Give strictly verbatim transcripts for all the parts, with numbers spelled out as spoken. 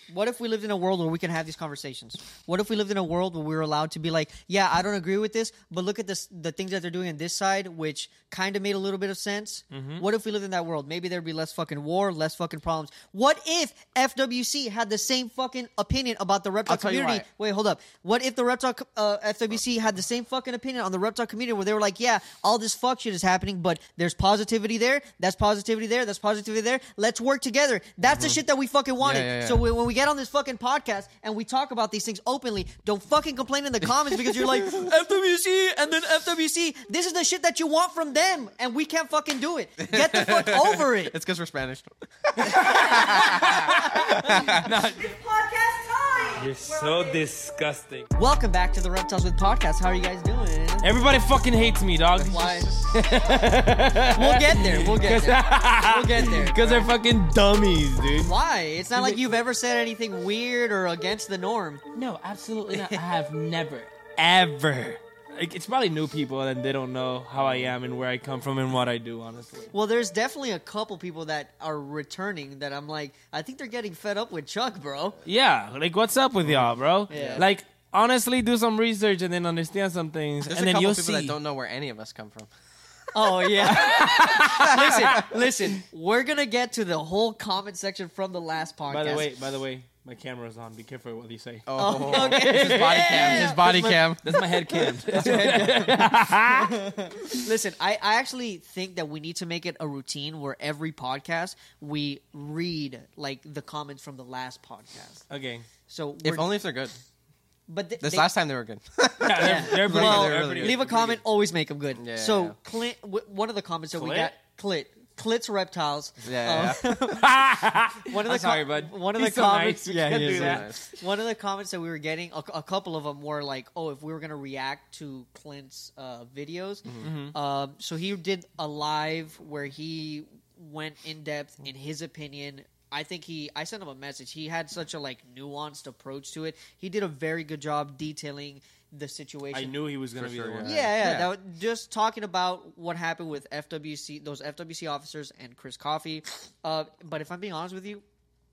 What if we lived in a world where we can have these conversations? What if we lived in a world where we were allowed to be like, yeah, I don't agree with this, but look at this, the things that they're doing on this side, which kind of made a little bit of sense. Mm-hmm. What if we lived in that world? Maybe there'd be less fucking war, less fucking problems. What if F W C had the same fucking opinion about the reptile community? Wait, hold up. What if the reptile uh, F W C had the same fucking opinion on the reptile community where they were like, yeah, all this fuck shit is happening, but there's positivity there, that's positivity there, that's positivity there. Let's work together. That's mm-hmm. the shit that we fucking wanted. Yeah, yeah, yeah. So when we get on this fucking podcast and we talk about these things openly, don't fucking complain in the comments because you're like, F W C and then F W C. This is the shit that you want from them and we can't fucking do it. Get the fuck over it. It's because we're Spanish. It's podcast time. You're so disgusting. Welcome back to the Reptiles with Podcast. How are you guys doing? Everybody fucking hates me, dog. Why? We'll get there. We'll get there. We'll get there. Because they're fucking dummies, dude. Why? It's not like you've ever said anything weird or against the norm. No, absolutely not. I have never, ever. Like, it's probably new people and they don't know how I am and where I come from and what I do, honestly. Well, there's definitely a couple people that are returning that I'm like, I think they're getting fed up with Chuck, bro. Yeah, like, what's up with y'all, bro? Yeah. Like, honestly, do some research and then understand some things. There's and a then couple you'll people see. that don't know where any of us come from. Oh, yeah. listen, listen, we're going to get to the whole comment section from the last podcast. By the way, by the way, my camera's on. Be careful what you say. Oh, oh okay. His body cam. His body that's cam. My, that's my head cam. Listen, I, I actually think that we need to make it a routine where every podcast we read like the comments from the last podcast. Okay. So if only if they're good. But th- this they, last time they were good. yeah, they're, they're pretty well, good. They're really leave good. a comment. Always make them good. Yeah, so yeah. Clint, w- one of the comments that Clit? we got, Clit. Clit's Reptiles. Yeah, um, yeah. one of the I'm sorry, bud. One of He's the so comments. nice. Yeah, Can't he do is that. so nice. One of the comments that we were getting, a, a couple of them were like, "Oh, if we were gonna react to Clint's uh, videos." Mm-hmm. Um, so he did a live where he went in depth in his opinion. I think he. I sent him a message. He had such a like nuanced approach to it. He did a very good job detailing the situation. I knew he was going to be sure, the one. Yeah, yeah. Yeah. That was just talking about what happened with F W C, those F W C officers and Chris Coffey. Uh, but if I'm being honest with you,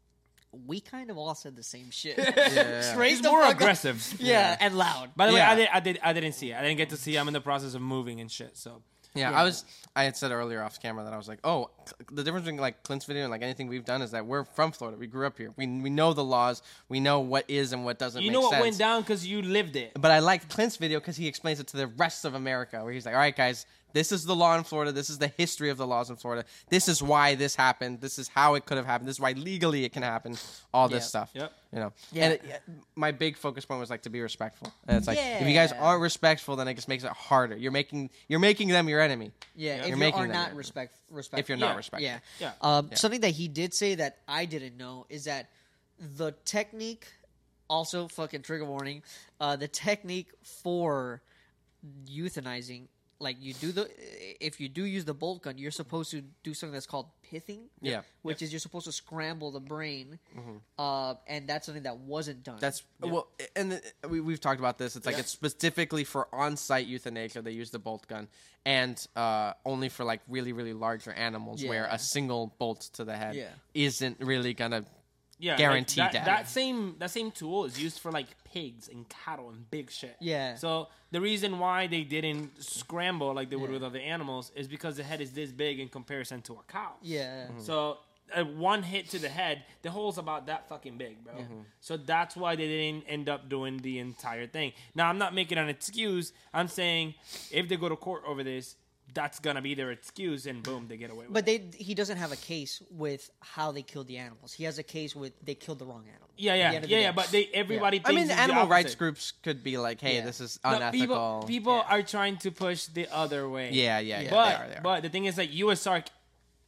we kind of all said the same shit. Yeah. Straight He's the more fuck up. aggressive. Yeah, and loud. By the Yeah. way, I, did, I did. I didn't see it. I didn't get to see it. I'm in the process of moving and shit. So Yeah, Yeah. I was. I had said earlier off camera that I was like, "Oh, the difference between like Clint's video and like anything we've done is that we're from Florida. We grew up here. We we know the laws. We know what is and what doesn't. you make know what sense. went down because you lived it. But I liked Clint's video because he explains it to the rest of America, where he's like, "All right, guys, this is the law in Florida. This is the history of the laws in Florida. This is why this happened. This is how it could have happened. This is why legally it can happen. All this Yeah. stuff. Yep. You know. Yeah. And it, my big focus point was like to be respectful. And it's like if you guys Yeah. aren't respectful, then it just makes it harder. You're making you're making them your enemy. Yeah, You're if you making are them not that. respect, respectful. If you're not Yeah. respectful. Yeah. Yeah. Um, Yeah. Something that he did say that I didn't know is that the technique, also fucking trigger warning, uh, the technique for euthanizing, like you do the, if you do use the bolt gun, you're supposed to do something that's called pithing. Yeah. Which is you're supposed to scramble the brain, uh, and that's something that wasn't done. That's well, and the, we we've talked about this. It's like Yeah. it's specifically for on-site euthanasia. They use the bolt gun, and uh, only for like really really larger animals, where Yeah. a single bolt to the head Yeah. isn't really gonna. Yeah, Guaranteed like, that, death. that same that same tool is used for like pigs and cattle and big shit. Yeah. So the reason why they didn't scramble like they would Yeah. with other animals is because the head is this big in comparison to a cow. yeah. So uh, one hit to the head, the hole's about that fucking big, bro. So that's why they didn't end up doing the entire thing. Now I'm not making an excuse. I'm saying if they go to court over this, that's gonna be their excuse, and boom, they get away with But it. they he doesn't have a case with how they killed the animals. He has a case with they killed the wrong animal. Yeah, At the yeah, end yeah, of the yeah. day. But they everybody. I Thinks mean, it's the the animal rights opposite. groups could be like, "Hey, Yeah. this is No, unethical." people people Yeah. are trying to push the other way. yeah, yeah, yeah. but they are, they are. but the thing is, like U S A R C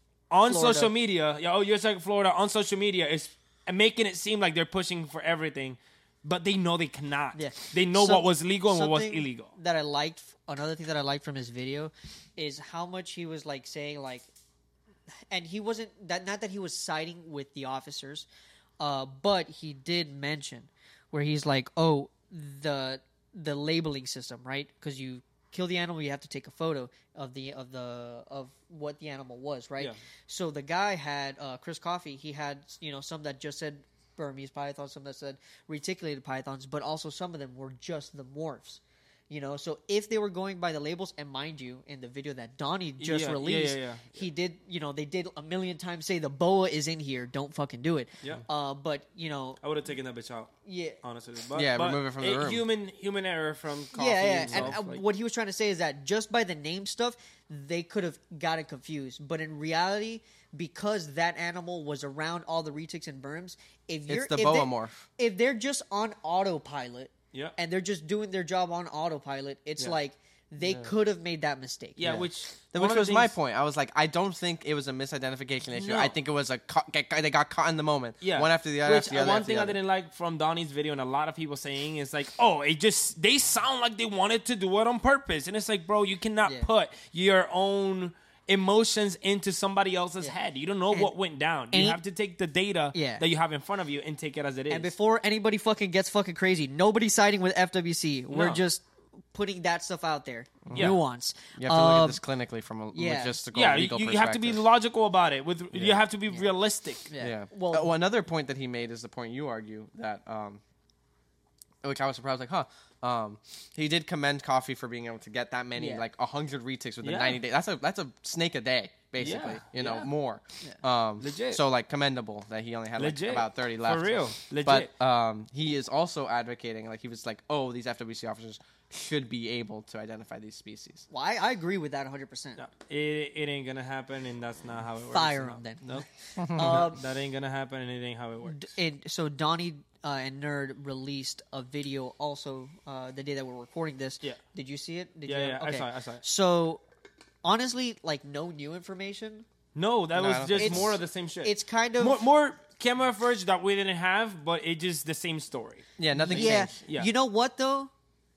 on Florida. social media, yeah, oh U S A R C Florida on social media is making it seem like they're pushing for everything, but they know they cannot. Yeah. They know Some- what was legal and what was something illegal. That I liked, another thing that I liked from his video is how much he was like saying like, and he wasn't that not that he was siding with the officers, uh, but he did mention where he's like, oh, the the labeling system, right? Because you kill the animal, you have to take a photo of the of the of what the animal was, right? Yeah. So the guy had uh, Chris Coffey. He had you know some that just said Burmese pythons, some that said reticulated pythons, but also some of them were just the morphs. You know, so if they were going by the labels, and mind you, in the video that Donnie just Yeah, yeah, released, yeah, yeah. he did, you know, they did a million times say the boa is in here, don't fucking do it. Yeah. Uh, but, you know, I would have taken that bitch out. yeah. Honestly, but, Yeah, but remove it from the a room. Human, human error from coffee. Yeah, yeah. And, And stuff, uh, like- what he was trying to say is that just by the name stuff, they could have gotten confused. But in reality, because that animal was around all the retics and berms, if you're It's the if boa they- morph. if they're just on autopilot, Yeah. and they're just doing their job on autopilot, it's Yeah. like they could have made that mistake. yeah, Yeah. which Which one of the was my things- point. I was like, I don't think it was a misidentification issue. No. I think it was a ca- get, they got caught in the moment. Yeah, One after the other. Which after the uh, other, one after the thing I other. didn't like from Donnie's video, and a lot of people saying is like, "Oh, it just they sound like they wanted to do it on purpose," and it's like, bro, you cannot Yeah. put your own emotions into somebody else's Yeah. head. You don't know And what went down. You any- have to take the data Yeah. that you have in front of you and take it as it is. And before anybody fucking gets fucking crazy, nobody's siding with F W C. We're No. just putting that stuff out there. Yeah. Nuance. You have to look at Um, this clinically from a yeah. logistical, yeah, you, legal you perspective. have to be logical about it. With you Yeah. have to be realistic. Yeah. Yeah. Well- Well, another point that he made is the point you argue that, um, which I was surprised, like, huh. Um, he did commend Coffee for being able to get that many, Yeah. like a hundred retics within Yeah. ninety days. That's a that's a snake a day, basically. Yeah, You know, yeah. more. Um, Legit. So like commendable that he only had like Legit. about thirty For left. real. Legit. But um, he is also advocating, like he was like, oh, these F W C officers should be able to identify these species. Well, I, I agree with that one hundred percent. No, it, it ain't gonna happen, and that's not how it works. Fire No. 'em then. No, Um, that ain't gonna happen, and it ain't how it works. D- and so Donnie uh, and Nerd released a video also uh, the day that we're recording this. Yeah. Did you see it? Did Yeah, you yeah, I saw it, I saw it. So honestly, like no new information. No, that No, I was don't just think so. more of the same shit. It's kind of more, more camera footage that we didn't have, but it just the same story. Yeah, nothing yeah. changed. Yeah. You know what though?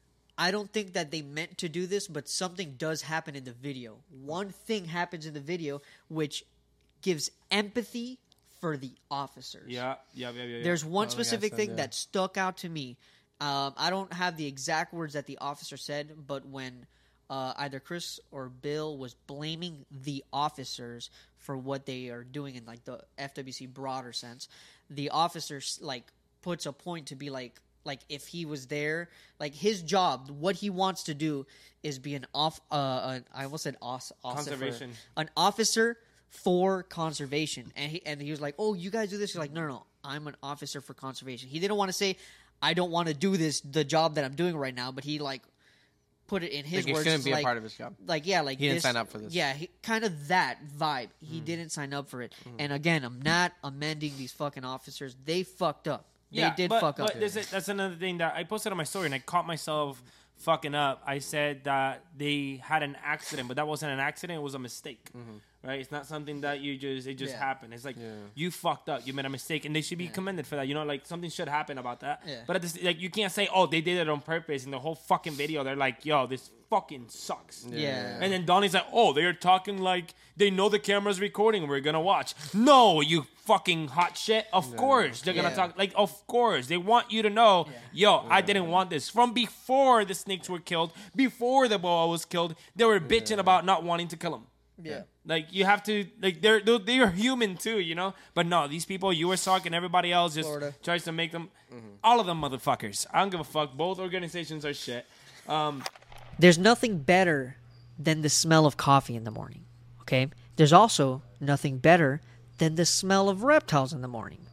I don't think that they meant to do this, but something does happen in the video. One thing happens in the video which gives empathy for the officers. Yeah, yeah, yeah, yeah. yeah. There's one Oh, the guy specific said, thing yeah. that stuck out to me. Um, I don't have the exact words that the officer said, but when uh, either Chris or Bill was blaming the officers for what they are doing in like the F W C broader sense, the officer like puts a point to be like, like if he was there, like his job, what he wants to do is be an off. Uh, an, I almost said os- ossifer. Conservation. An officer for conservation, and he and he was like, "Oh, you guys do this." He's like, "No, no, no, I'm an officer for conservation." He didn't want to say, "I don't want to do this, the job that I'm doing right now," but he like put it in his Like, it words. shouldn't it's be a like, part of his job. Like, yeah, like He didn't this- sign up for this. Yeah, he, kind of that vibe. He didn't sign up for it. And again, I'm not amending these fucking officers. They fucked up. They yeah, did but, fuck up. But there's a, that's another thing that I posted on my story, and I caught myself fucking up. I said that they had an accident, but that wasn't an accident. It was a mistake. Right? It's not something that you just it just Yeah. happened. It's like Yeah. you fucked up. You made a mistake, and they should be commended for that. You know, like something should happen about that. Yeah. But at this, like you can't say, "Oh, they did it on purpose." In the whole fucking video, they're like, "Yo, this fucking sucks." Yeah. And then Donnie's like, "Oh, they're talking like they know the camera's recording. We're gonna watch." No, you fucking hot shit. Of course they're gonna Yeah. talk. Like, of course they want you to know. Yo, I didn't want this from before the snakes were killed. Before the boa was killed, they were bitching about not wanting to kill him. yeah. Like you have to, like they're they're, they're human too, you know. But no, these people, U S A R C and everybody else, just Florida. tries to make them, all of them motherfuckers. I don't give a fuck. Both organizations are shit. Um, There's nothing better than the smell of coffee in the morning. Okay? There's also nothing better than the smell of reptiles in the morning.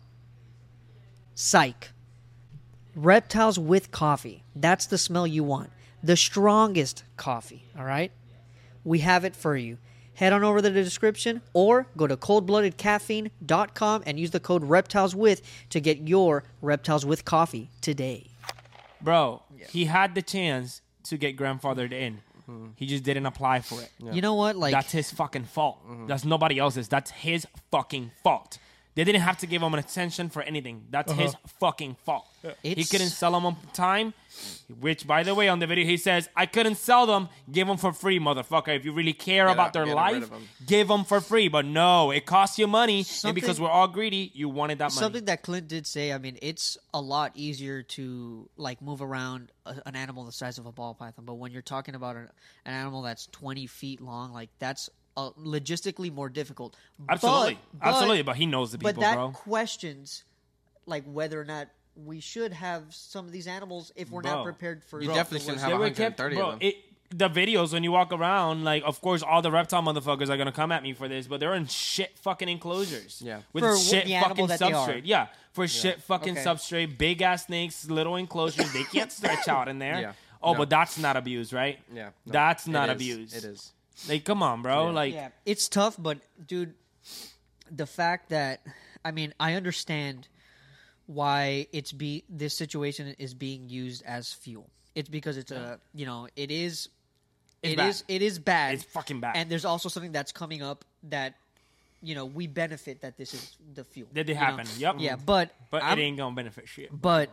Psych. Reptiles with coffee. That's the smell you want. The strongest coffee, all right? We have it for you. Head on over to the description or go to cold blooded caffeine dot com and use the code reptileswith to get your reptiles with coffee today. bro, he had the chance to get grandfathered in. He just didn't apply for it. You know what? Like That's his fucking fault. That's nobody else's. That's his fucking fault. They didn't have to give him an extension for anything. That's his fucking fault. He It's- couldn't sell them on time, which, by the way, on the video, he says, I couldn't sell them. Give them for free, motherfucker. If you really care Get about out- their get rid life, of 'em. give them for free. But no, it costs you money. Something- and because we're all greedy, you wanted that money. something that Clint did say. I mean, it's a lot easier to like move around a, an animal the size of a ball python, but when you're talking about an, an animal that's twenty feet long, like that's uh, logistically more difficult. Absolutely. But- but- Absolutely. But he knows the people, But that bro. questions like whether or not we should have some of these animals if we're Bro. not prepared for. You the definitely worst. shouldn't have They were one hundred kept, thirty bro, of them. it, the videos when you walk around, like, of course, all the reptile motherfuckers are gonna come at me for this, but they're in shit fucking enclosures. Yeah. with For shit the animal fucking that they are. substrate. Yeah, for shit fucking Okay. substrate, big ass snakes, little enclosures. They can't stretch out in there. Yeah. Oh, No. but that's not abuse, right? Yeah, no, that's it not is. abuse. It is. Like, come on, bro. Yeah. Like, Yeah, it's tough, but dude, the fact that I mean, I understand why it's be this situation is being used as fuel. It's because it's a you know it is It's it bad. is it is bad. It's fucking bad. And there's also something that's coming up that you know we benefit that this is the fuel. That did you know? happen. Yep. Yeah, but but I'm- it ain't gonna benefit shit. But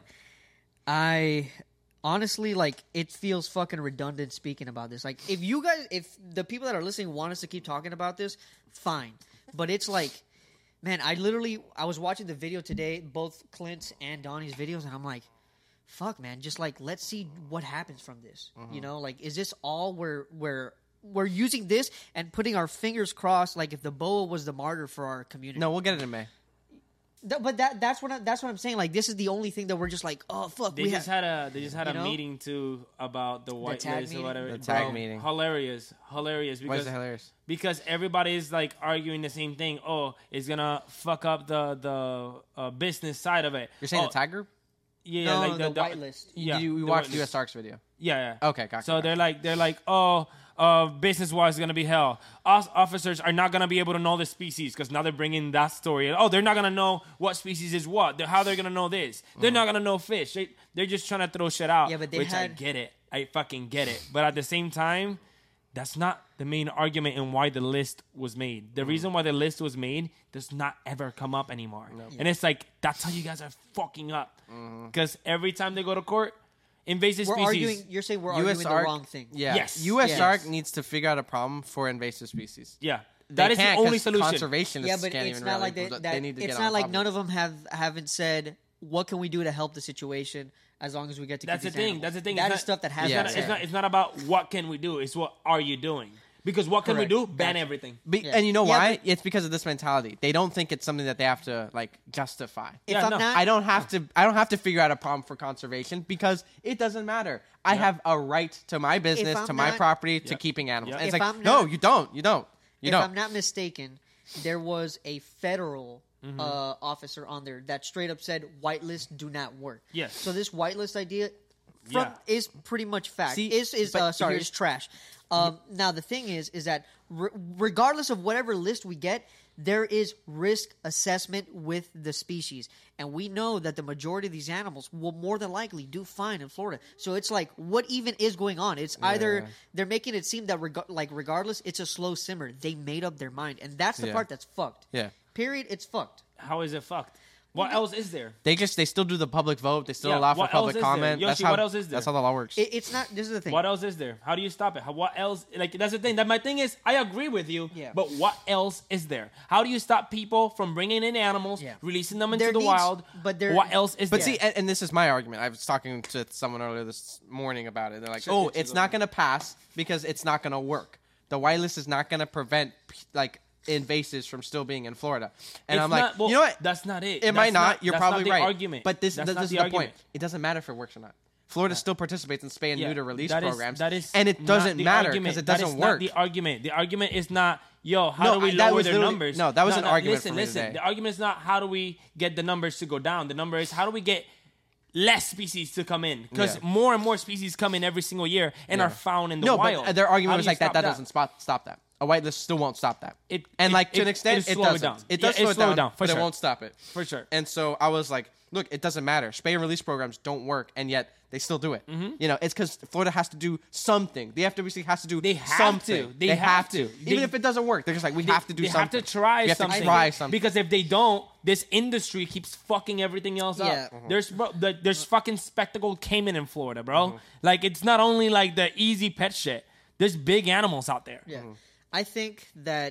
I honestly like it feels fucking redundant speaking about this. Like if you guys if the people that are listening want us to keep talking about this, fine. But it's like man, I literally I was watching the video today, both Clint's and Donnie's videos, and I'm like, fuck man, just like let's see what happens from this. You know, like is this all where where we're using this and putting our fingers crossed like if the boa was the martyr for our community. No, we'll get it in May. Th- but that that's what I, that's what I'm saying. Like this is the only thing that we're just like, oh fuck, They we just have. had a they just had You a know? meeting too about the white tag list or meeting? whatever. The tag Bro, meeting. Hilarious, hilarious. Why is Because it hilarious? because everybody is like arguing the same thing. Oh, it's gonna fuck up the the uh, business side of it. You're saying oh, the tag group? Yeah, No, like the white list. Yeah, Did you, we the watched white U list. S Arcs video. Yeah, yeah. Okay, gotcha, So gotcha. they're like, they're like, oh, uh, business wise is gonna be hell. Us officers are not gonna be able to know the species because now they're bringing that story. Oh, they're not gonna know what species is what. They're, how they're gonna know this? They're not gonna know fish. They, they're just trying to throw shit out. Yeah, but they which I had- get it. I fucking get it. But at the same time, that's not the main argument in why the list was made. The reason why the list was made does not ever come up anymore. And it's like that's how you guys are fucking up. Because every time they go to court, invasive We're species. arguing. You're saying we're arguing the wrong thing. Yeah. Yes. U S Yes. Arc needs to figure out a problem for invasive species. Yeah, They that is the can't, only 'cause solution. Conservationists Yeah, but can't it's even not really, like they, they, that. need to It's get not on like top none of of them have haven't said what can we do to help the situation as long as we get to. That's the keep these thing. animals. That's the thing. That It's is not- stuff that has It's, Yeah, been not, said. it's not. It's not about what can we do. It's what are you doing? Because what can Correct. we do? Ban Gotcha. everything. Be, Yeah. And you know Yeah, why? but- It's because of this mentality. They don't think it's something that they have to like justify. If Yeah, I'm no. not, I don't have to. I don't have to figure out a problem for conservation because it doesn't matter. I have a right to my business, I'm to my not- property, to Yep. keeping animals. Yep. And it's If like, I'm no, not- you don't. You don't. You if don't. I'm not mistaken, there was a federal Mm-hmm. uh, officer on there that straight up said whitelist do not work. Yes. So this whitelist idea from, Yeah. is pretty much fact. See, is is but uh, sorry, here's- is trash. Um, now the thing is, is that re- regardless of whatever list we get, there is risk assessment with the species, and we know that the majority of these animals will more than likely do fine in Florida. So it's like, what even is going on? It's either Yeah. they're making it seem that reg- like regardless, it's a slow simmer. They made up their mind, and that's the Yeah. part that's fucked. Yeah. Period. It's fucked. How is it fucked? What else is there? They just they still do the public vote. They still Yeah, allow for what else public is there? comment. Yoshi, that's how, what else is there? That's how the law works. It, it's not. This is the thing. What else is there? How do you stop it? How, what else? Like that's the thing. That my thing is, I agree with you. Yeah. But what else is there? How do you stop people from bringing in animals, Yeah. releasing them into There the needs- wild? but there- what else is But there? see, and, and this is my argument. I was talking to someone earlier this morning about it. They're like, Sure, "Oh, yeah, it's sure, not go going to pass because it's not going to work. The whitelist is not going to prevent like invasives from still being in Florida." And It's I'm like, not- well, you know what? That's not it. It That's might not. You're that's probably not the right. Argument. But this, That's this not is the the argument. point. It doesn't matter if it works or not. Florida still participates in spay and Yeah, neuter release that is- programs, that is and it not doesn't the matter argument. because it That is doesn't not work. the argument. The argument is not, yo, how No, do we I- that lower was their literally- numbers? no, that was an argument Listen, for me listen. today. The argument is not how do we get the numbers to go down. The number is how do we get less species to come in because Yeah. more and more species come in every single year and Yeah. are found in the no, wild. but their How argument do was you like that. stop That doesn't spot, stop that. A whitelist still won't stop that. It- and it- like to it- an extent, it'll it slow it doesn't. down. It Yeah, does it'll slow it slow it down, down, for but sure. it won't stop it For sure. And so I was like, look, it doesn't matter. Spay and release programs don't work, and yet they still do it. Mm-hmm. You know, it's because Florida has to do something. The F W C has to do They have something. to. They have to. Even They- if it doesn't work, they're just like, we They- have to do they something. have to try we have something. to try something. Because if they don't, this industry keeps fucking everything else Yeah. up. Mm-hmm. There's bro, the, there's fucking spectacled caiman in Florida, bro. Mm-hmm. Like it's not only like the easy pet shit. There's big animals out there. Yeah. I think that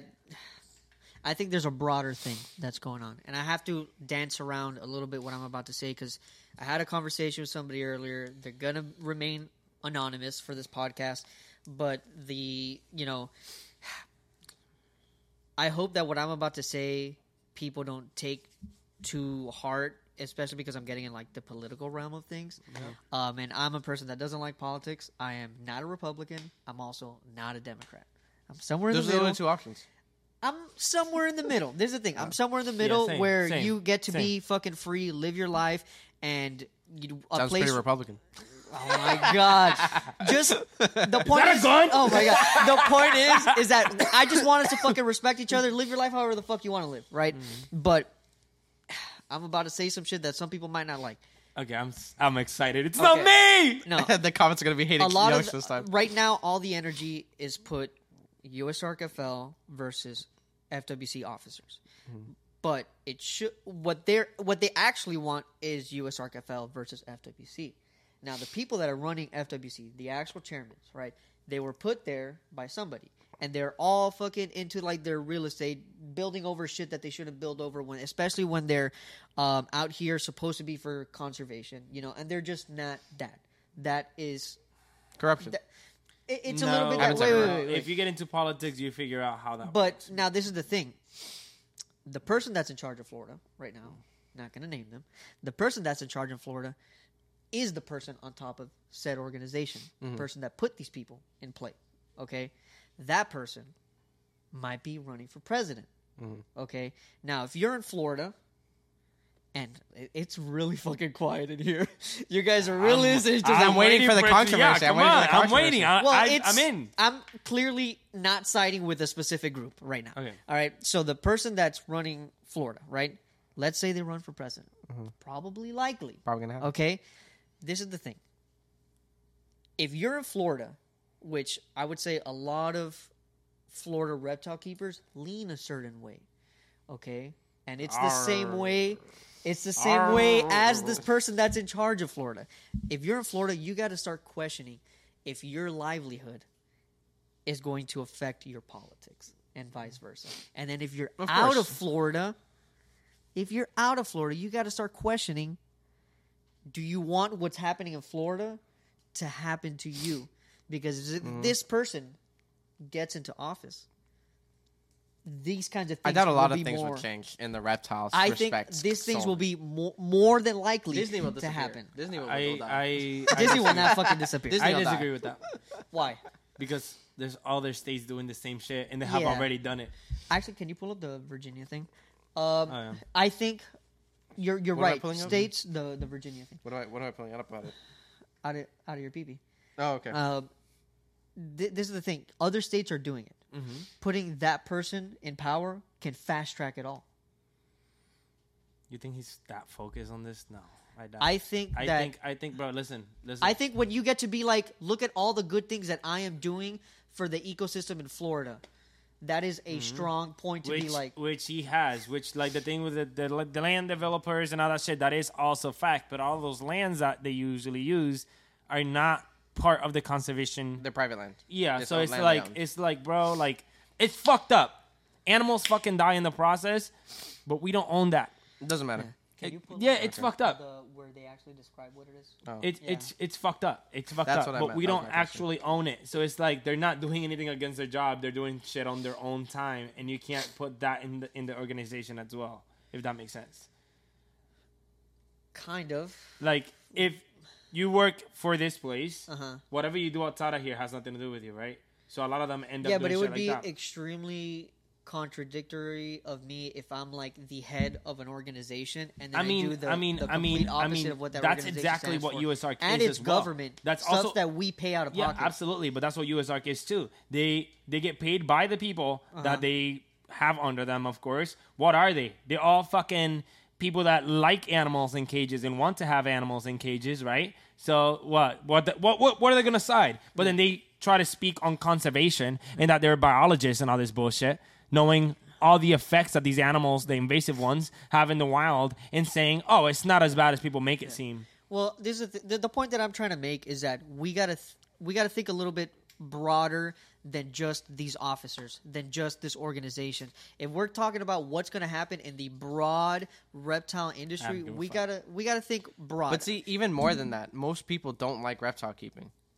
I think there's a broader thing that's going on, and I have to dance around a little bit what I'm about to say because I had a conversation with somebody earlier. They're gonna remain anonymous for this podcast, but the you know, I hope that what I'm about to say people don't take to heart especially because I'm getting in like the political realm of things. Um, and I'm a person that doesn't like politics. I am not a Republican. I'm also not a Democrat. I'm somewhere in Those the are the middle. only two options. I'm somewhere in the middle. There's the thing. I'm somewhere in the middle same, where same, you get to same. be fucking free, live your life, and you, a Sounds place. pretty Republican. Oh my god! Just the point that a is. gun? Oh my god! The point is, is that I just want us to fucking respect each other, live your life however the fuck you want to live, right? Mm-hmm. But I'm about to say some shit that some people might not like. Okay, I'm s- I'm excited. It's Okay. not me. No, The comments are gonna be hating a lot Yosh of this time. right now, all the energy is put U S A R C F L versus F W C officers. But it should what they are what they actually want is U S A R C F L versus F W C. Now, the people that are running F W C, the actual chairmen, right? They were put there by somebody, and they're all fucking into like their real estate, building over shit that they shouldn't build over when, especially when they're um, out here supposed to be for conservation, you know, and they're just not that. That is, Corruption. that, it, it's a No. little bit that. Happens Wait, wait, everywhere. wait, wait, If you get into politics, you figure out how that. But works. now this is the thing. The person that's in charge of Florida right now, not going to name them, the person that's in charge in Florida is the person on top of said organization, the person that put these people in play. Okay? That person might be running for president. Okay? Now, if you're in Florida, and it- it's really fucking quiet in here. You guys are really listening to I'm the waiting for the it to- controversy. Yeah, I'm come waiting for on. the I'm waiting. I, Well, I, it's, I'm in. I'm clearly not siding with a specific group right now. Okay. All right. So the person that's running Florida, right? Let's say they run for president. Mm-hmm. Probably likely. Probably gonna happen. Okay. This is the thing. If you're in Florida, which I would say a lot of Florida reptile keepers lean a certain way. Okay? And it's the same way it's the same way as this person that's in charge of Florida. If you're in Florida, you got to start questioning if your livelihood is going to affect your politics and vice versa. And then if you're Of out course. of Florida, if you're out of Florida, you got to start questioning, do you want what's happening in Florida to happen to you? Because if Mm-hmm. this person gets into office, these kinds of things I doubt a lot will of be things more, would change in the reptiles. I think respect these things solely. will be more, more than likely Disney will to disappear. happen. Disney will I go down. I Disney will I, not fucking disappear. Disney- I will die. disagree with that Why? because there's other states doing the same shit and they have Yeah. already done it. Actually, can you pull up the Virginia thing? Um, Oh, yeah. I think you're you're What am I right. pulling up? States, the the Virginia thing, What am I? What am I pulling up about it? out of out of your pee-pee. Oh, okay. Um, th- this is the thing. Other states are doing it. Mm-hmm. Putting that person in power can fast track it all. You think he's that focused on this? No, I doubt. I think I that think I think, bro. Listen, listen. I think when you get to be like, look at all the good things that I am doing for the ecosystem in Florida, that is a strong point to which, be like, which he has, which like the thing with the, the the land developers and all that shit, that is also fact. But all those lands that they usually use are not part of the conservation. They're private land. Yeah, It's so all it's land like they own. it's like, bro, like it's fucked up. Animals fucking die in the process, but we don't own that. It doesn't matter. can you pull Yeah, up it's the- fucked up. the- where they actually describe what it is? Oh. It's Yeah. it's it's fucked up. It's fucked That's up. what I But meant. we That was don't my question. actually own it. So it's like they're not doing anything against their job. They're doing shit on their own time, and you can't put that in the in the organization as well. If that makes sense. Kind of. Like if you work for this place, Uh-huh. whatever you do outside of here has nothing to do with you, right? So a lot of them end up Yeah, doing but it shit would like be that. extremely contradictory of me if I'm like the head of an organization and then I I, mean, do the, I mean, the I mean, complete I opposite mean, of what that that's organization exactly stands what for. U S A R C and is it's as well. government. That's stuff also- that we pay out of Yeah, pocket. absolutely. But that's what U S A R C is too. They they get paid by the people Uh-huh. that they have under them, of course. What are they? They're all fucking people that like animals in cages and want to have animals in cages, right? So what? What? The, what? What? What are they gonna side? But then they try to speak on conservation and that they're biologists and all this bullshit, knowing all the effects that these animals, the invasive ones, have in the wild, and saying, "Oh, it's not as bad as people make it seem." Well, this is the, the, the point that I'm trying to make is that we gotta th- we gotta think a little bit broader than just these officers, than just this organization. If we're talking about what's going to happen in the broad reptile industry, give a we fuck. gotta we gotta think broad. But see, even more than that, most people don't like reptile keeping.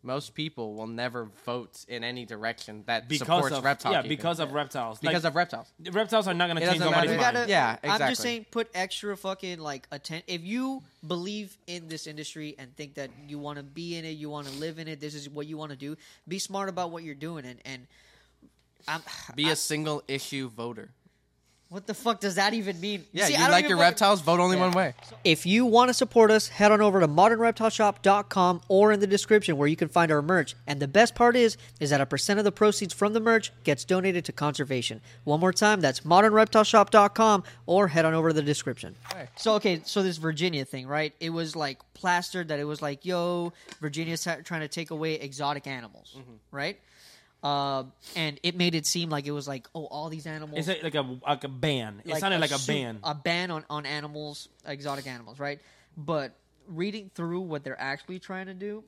most people will never vote in any direction that because supports of reptile yeah, keeping. because of reptiles. because Like, of reptiles. reptiles are not going to It change doesn't nobody's matter. You mind. gotta, Yeah, I'm exactly. just saying, put extra fucking like atten- If you believe in this industry and think that you want to be in it, you want to live in it, this is what you want to do. Be smart about what you're doing, and and I'm, Be I- a single issue voter. what the fuck does that even mean? Yeah, See, you I don't like even your fucking- reptiles? Vote only Yeah. one way. If you want to support us, head on over to modern reptile shop dot com or in the description where you can find our merch. And the best part is, is that a percent of the proceeds from the merch gets donated to conservation. One more time, that's modern reptile shop dot com or head on over to the description. Right. So, okay, so this Virginia thing, right? It was like plastered that it was like, yo, Virginia's ha- trying to take away exotic animals, right? Um, and it made it seem like it was like, oh, all these animals. It's like, like a like a ban. It sounded like a su- ban. A ban on, on animals, exotic animals, right? But reading through what they're actually trying to do,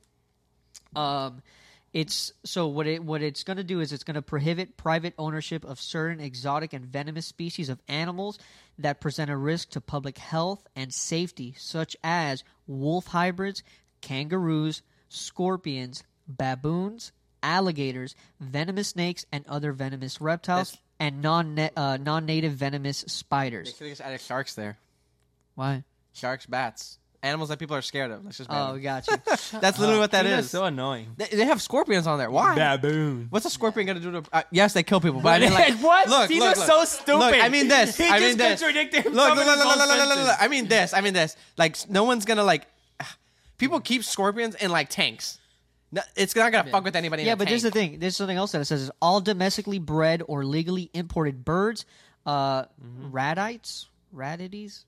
um, it's so what it what it's going to do is it's going to prohibit private ownership of certain exotic and venomous species of animals that present a risk to public health and safety, such as wolf hybrids, kangaroos, scorpions, baboons, alligators, venomous snakes, and other venomous reptiles, This- and non uh, non-native venomous They spiders. should have just added sharks there. Why? Sharks, bats. Animals that people are scared of. Let's just ban Oh, them. got you. That's literally what that Dude, is. that's so annoying. They, they have scorpions on there. Why? Baboon. What's a scorpion gonna do to? Uh, yes, they kill people, but I mean, like, what? Look, These look, are look. so stupid. Look, I mean this. He I just mean this. contradicted Look, himself look, in look, his look, own look, look, look, look, sentence. look. I mean this. I mean this. Like, no one's gonna like. People keep scorpions in like tanks. No, it's not gonna fuck with anybody. Yeah, in a but tank. there's the thing. There's something else that it says: is all domestically bred or legally imported birds, uh, Mm-hmm. radites, radites.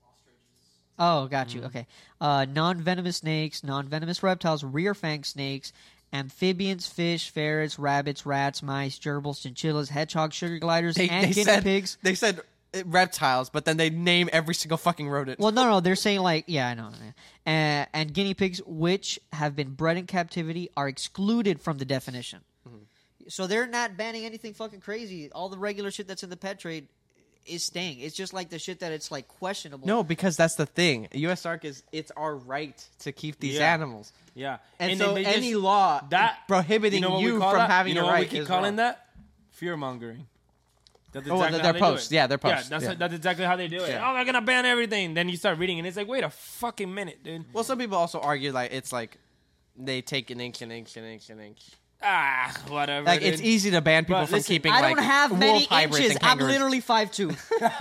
Oh, got Mm-hmm. you. Okay. Uh, non-venomous snakes, non-venomous reptiles, rear fang snakes, amphibians, fish, ferrets, rabbits, rats, mice, gerbils, chinchillas, hedgehogs, sugar gliders, They, and they guinea said pigs. they said uh, reptiles, but then they name every single fucking rodent. Well, no, no, they're saying like, yeah, I know, yeah. Uh, and guinea pigs, which have been bred in captivity, are excluded from the definition. Mm-hmm. So they're not banning anything fucking crazy. All the regular shit that's in the pet trade is staying. It's just like the shit that it's like questionable. No, because that's the thing. U S A R C is it's our right to keep these Yeah. animals. Yeah. And, then so they any just- law that prohibiting you, know what you we call from that? having you know a what right we keep is calling wrong. that? Fear mongering. That's Oh, exactly they're how they posts. do it. Yeah, they're posts. Yeah, that's, Yeah. that's exactly how they do it. Yeah. Oh, they're gonna ban everything. Then you start reading, and it's like, wait a fucking minute, dude. Well, some people also argue like it's like they take an inch, an inch, an inch, an inch. Ah, whatever. Like dude. it's easy to ban people But from listen, keeping I like don't have wolf many hybrids inches. and I'm kangaroos. literally five two.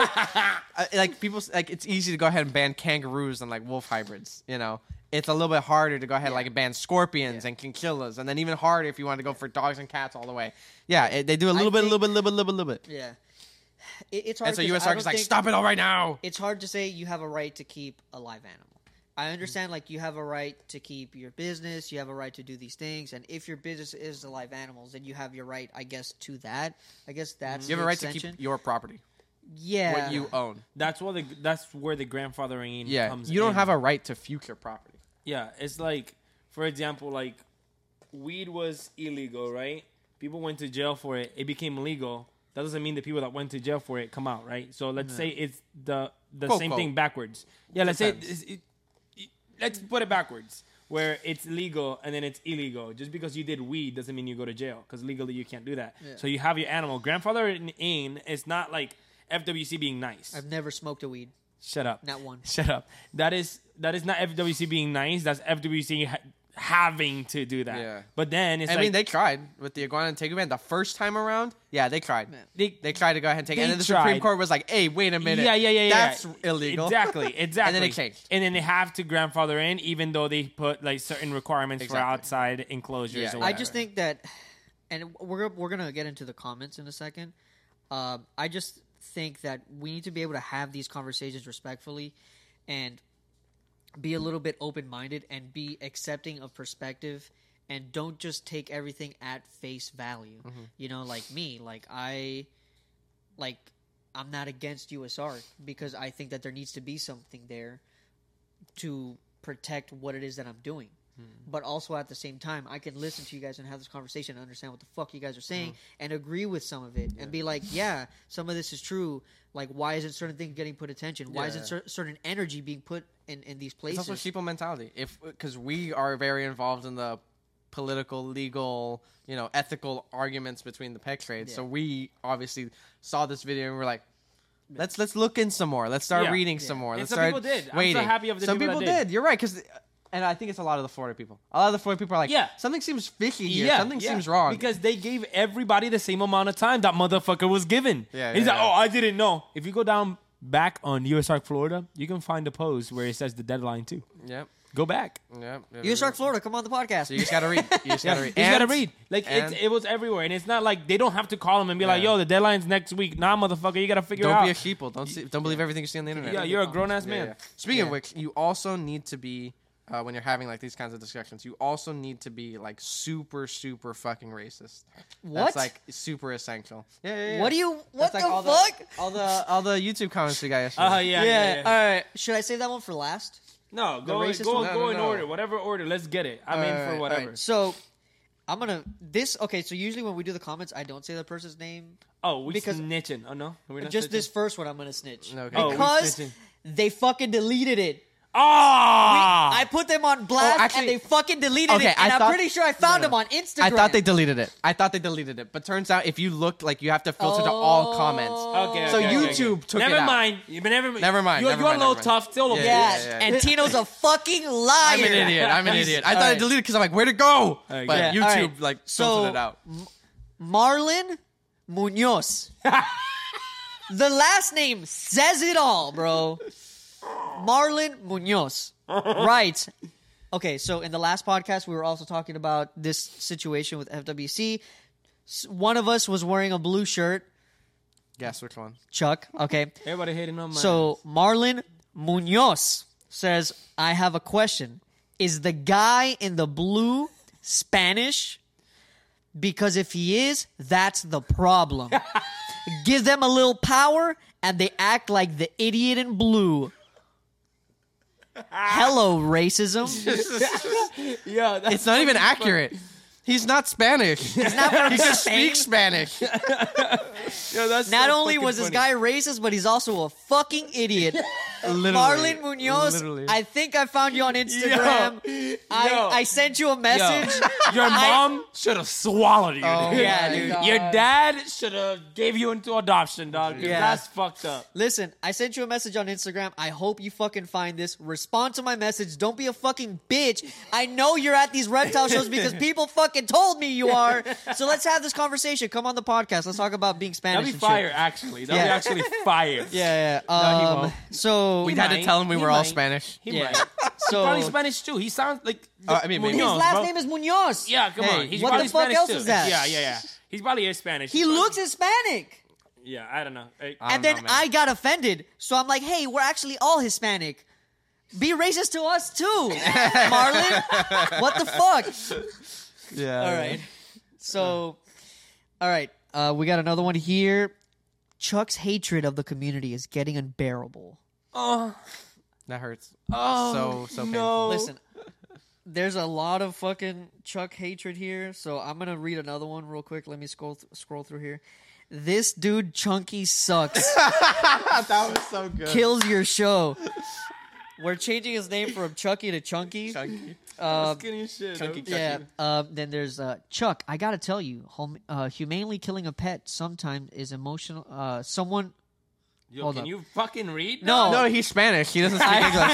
Uh, like people like it's easy to go ahead and ban kangaroos and like wolf hybrids. You know, it's a little bit harder to go ahead and like ban scorpions and chinchillas, and then even harder if you want to go for dogs and cats all the way. Yeah, it, they do a little bit, a think- little bit, a little bit, a little bit, a little bit. Yeah. It, it's hard. And so 'cause U S I A R C don't is like, think- stop it all right now. It's hard to say you have a right to keep a live animal. I understand, like, you have a right to keep your business, you have a right to do these things, and if your business is the live animals, then you have your right, I guess, to that. I guess that's You have the a right to extension. keep your property, yeah. what you own. That's what the that's where the grandfathering Yeah, comes. you don't in. have a right to future property. Yeah, it's like, for example, like weed was illegal, right? People went to jail for it. It became legal. That doesn't mean the people that went to jail for it come out, right? So let's say it's the the Quote, same quote. thing backwards. Yeah, let's say Depends. it's, it, it, let's put it backwards, where it's legal and then it's illegal. Just because you did weed doesn't mean you go to jail, because legally you can't do that. Yeah. So you have your animal grandfathering in. It's not like F W C being nice. I've never smoked a weed. Shut up. Not one. Shut up. That is that is not F W C being nice. That's F W C ha- having to do that. Yeah. But then it's I like mean, they tried with the iguana and tiger ban the first time around. Yeah, they tried. They- They tried to go ahead and take it. They And then the Supreme tried. Court was like, hey, wait a minute. yeah, yeah, yeah, yeah. That's yeah. illegal. Exactly, exactly. And then it changed. And then they have to grandfather in, even though they put like certain requirements for Exactly. outside enclosures. Yeah, or yeah. I whatever. just think that, and we're we're gonna get into the comments in a second. Um, I just think that we need to be able to have these conversations respectfully, and be a little bit open minded and be accepting of perspective, and don't just take everything at face value. You know, like me, like I, like I'm not against U S A R C because I think that there needs to be something there to protect what it is that I'm doing. But also at the same time, I can listen to you guys and have this conversation and understand what the fuck you guys are saying and agree with some of it and be like, yeah, some of this is true. Like, why isn't certain things getting put attention? Why Yeah. isn't cer- certain energy being put in, in these It's places? also sheeple mentality. If because we are very involved in the political, legal, you know, ethical arguments between the pet trades. Yeah. So we obviously saw this video and we're like, let's let's look in some more. Let's start Yeah. reading Yeah. some more. And Let's some start people did. I'm so waiting. happy of the some people people that did. did. You're right, because. And I think it's a lot of the Florida people. A lot of the Florida people are like, Yeah. something seems fishy here. Yeah, something yeah. seems wrong. Because they gave everybody the same amount of time that motherfucker was given. Yeah, He's yeah, like, yeah. oh, I didn't know. If you go down back on U S Arc Florida, you can find a post where it says the deadline too. Yep. Go back. Yep. U S Arc Florida, come on the podcast. So you just gotta read. You just gotta read. You just gotta And- read. Like and- it's, it was everywhere, and it's not like they don't have to call them and be like, Yeah. "Yo, the deadline's next week." Nah, motherfucker, you gotta figure it Don't out. be a sheeple. Don't see, don't believe everything you see on the internet. yeah, you're a grown ass Yeah, man. yeah. Speaking Yeah. of which, you also need to be uh, when you're having like these kinds of discussions. You also need to be like super, super fucking racist. What? That's like super essential. Yeah, yeah, yeah. What do you? What That's like the all fuck? The, all the all the YouTube comments we got yesterday. Uh, yeah, yeah, yeah. All right. Should I save that one for last? No, go racist go one? No, go no, in no. order, whatever order. Let's get it. I'm in Alright, for whatever. alright. So, I'm gonna this. Okay, so usually when we do the comments, I don't say the person's name. Oh, we Because- snitching. Oh no, we're not Just snitching? this first one, I'm gonna snitch Okay. Oh, we because snitching. they fucking deleted it. Ah, I put them on blast Oh, actually- and they fucking deleted Okay, it. And I I'm thought- pretty sure I found no, them no. on Instagram. I thought they deleted it. I thought they deleted it, but turns out if you looked, like you have to filter to all comments. okay. So okay, okay, YouTube okay. took never it out. mind. You never, Never mind, You're, never you're mind, a little never mind. tough. Still, Yeah, okay. Yeah, yeah, yeah. and Tino's a fucking liar. I'm an idiot. I'm an idiot. I thought I Alright. deleted it because I'm like, where'd it go? Alright, But yeah. YouTube Alright. like So- filtered it out. Marlon Munoz. The last name says it all, bro. Marlon Munoz. Right. Okay, so in the last podcast, we were also talking about this situation with F W C. S- One of us was wearing a blue shirt. Guess which one? Chuck, okay. Everybody hating on my. So Marlon Munoz says, I have a question. Is the guy in the blue Spanish? Because if he is, that's the problem. Give them a little power and they act like the idiot in blue. Hello, racism. yeah, that's It's not even accurate. He's not Spanish. He's not from he just Spain. speaks Spanish. yeah, that's Not so only fucking was this funny. guy racist, but he's also a fucking idiot. Literally. Marlon Munoz, Literally. I think I found you on Instagram. I, Yo. I sent you a message. Your mom should have swallowed you. Oh, dude. Yeah, my dude. God. Your dad should have gave you into adoption, dog. 'cause Yeah. That's fucked up. Listen, I sent you a message on Instagram. I hope you fucking find this. Respond to my message. Don't be a fucking bitch. I know you're at these reptile shows because people fucking told me you are. So let's have this conversation. Come on the podcast. Let's talk about being Spanish. That'd be and shit. fire, actually. That'd Yeah. be actually fire. Yeah, yeah. No, he Um, won't. so We had to might. tell him we He were all might. Spanish. He yeah. might. So Probably Spanish too. He sounds like Uh, I mean, maybe. his Munoz, last bro. name is Munoz. Yeah, come Hey, on. He's what probably the fuck Spanish else too. is that? Yeah, yeah, yeah. He's probably is Spanish. He looks Hispanic. Yeah, I don't know. Hey, I And don't then know, man. I got offended. So I'm like, hey, we're actually all Hispanic. Be racist to us too, Marlon. What the fuck? Yeah. All right. So, all right. Uh, we got another one here. Chuck's hatred of the community is getting unbearable. oh, That hurts. oh, So, so no. painful. Listen, there's a lot of fucking Chuck hatred here. So I'm gonna read another one real quick. Let me scroll th- scroll through here. This dude Chunky sucks. that was so good. Kills your show. We're changing his name from Chucky to Chunky. Chunky. Uh, Skinny as shit. Chunky dude. yeah. Um, then there's uh, Chuck. I gotta tell you, hum- uh, humanely killing a pet sometimes is emotional. Uh, someone. Yo, Hold can up. you fucking read? No. No, he's Spanish. He doesn't speak English.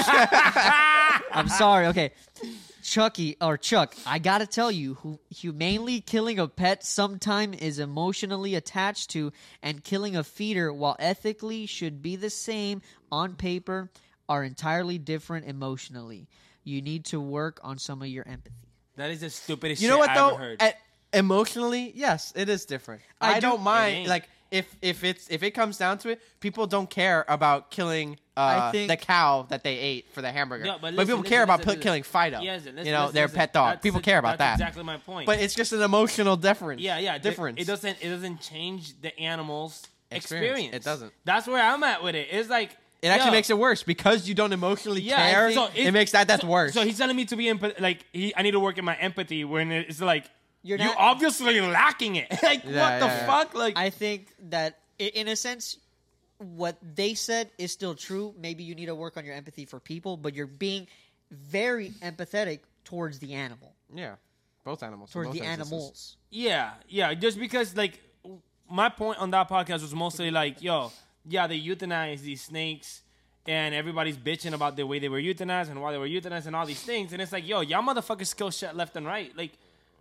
I'm sorry. Okay. Chucky or Chuck, I gotta tell you, hu- humanely killing a pet sometime is emotionally attached to, and killing a feeder, while ethically should be the same on paper, are entirely different emotionally. You need to work on some of your empathy. That is the stupidest You shit know what I though? ever heard. At, emotionally, yes, it is different. I I, do- don't It mind. ain't. Like if if it's if it comes down to it, people don't care about killing uh, I think- the cow that they ate for the hamburger. Yeah, but but listen, people listen, care about listen, put, killing Fido. Yes, listen, you know, listen, their listen. pet dog. That's People the- care about that's that. Exactly my point. But it's just an emotional difference. yeah, yeah, difference. It doesn't. It doesn't change the animal's Experience. experience. It doesn't. That's where I'm at with it. It's like It actually yo, makes it worse because you don't emotionally Yeah, care. so it makes that that's so, worse. So he's telling me to be empath- like he, I need to work in my empathy when it's like You're you're not- obviously lacking it. like Yeah, what the yeah, yeah. fuck? Like I think that, i- in a sense, what they said is still true. Maybe you need to work on your empathy for people, but you're being very empathetic towards the animal. yeah, both animals. in towards both the instances. animals. Yeah, yeah. Just because, like, my point on that podcast was mostly like, yo, yeah, they euthanize these snakes, and everybody's bitching about the way they were euthanized and why they were euthanized and all these things. And it's like, yo, y'all motherfuckers kill shit left and right. Like,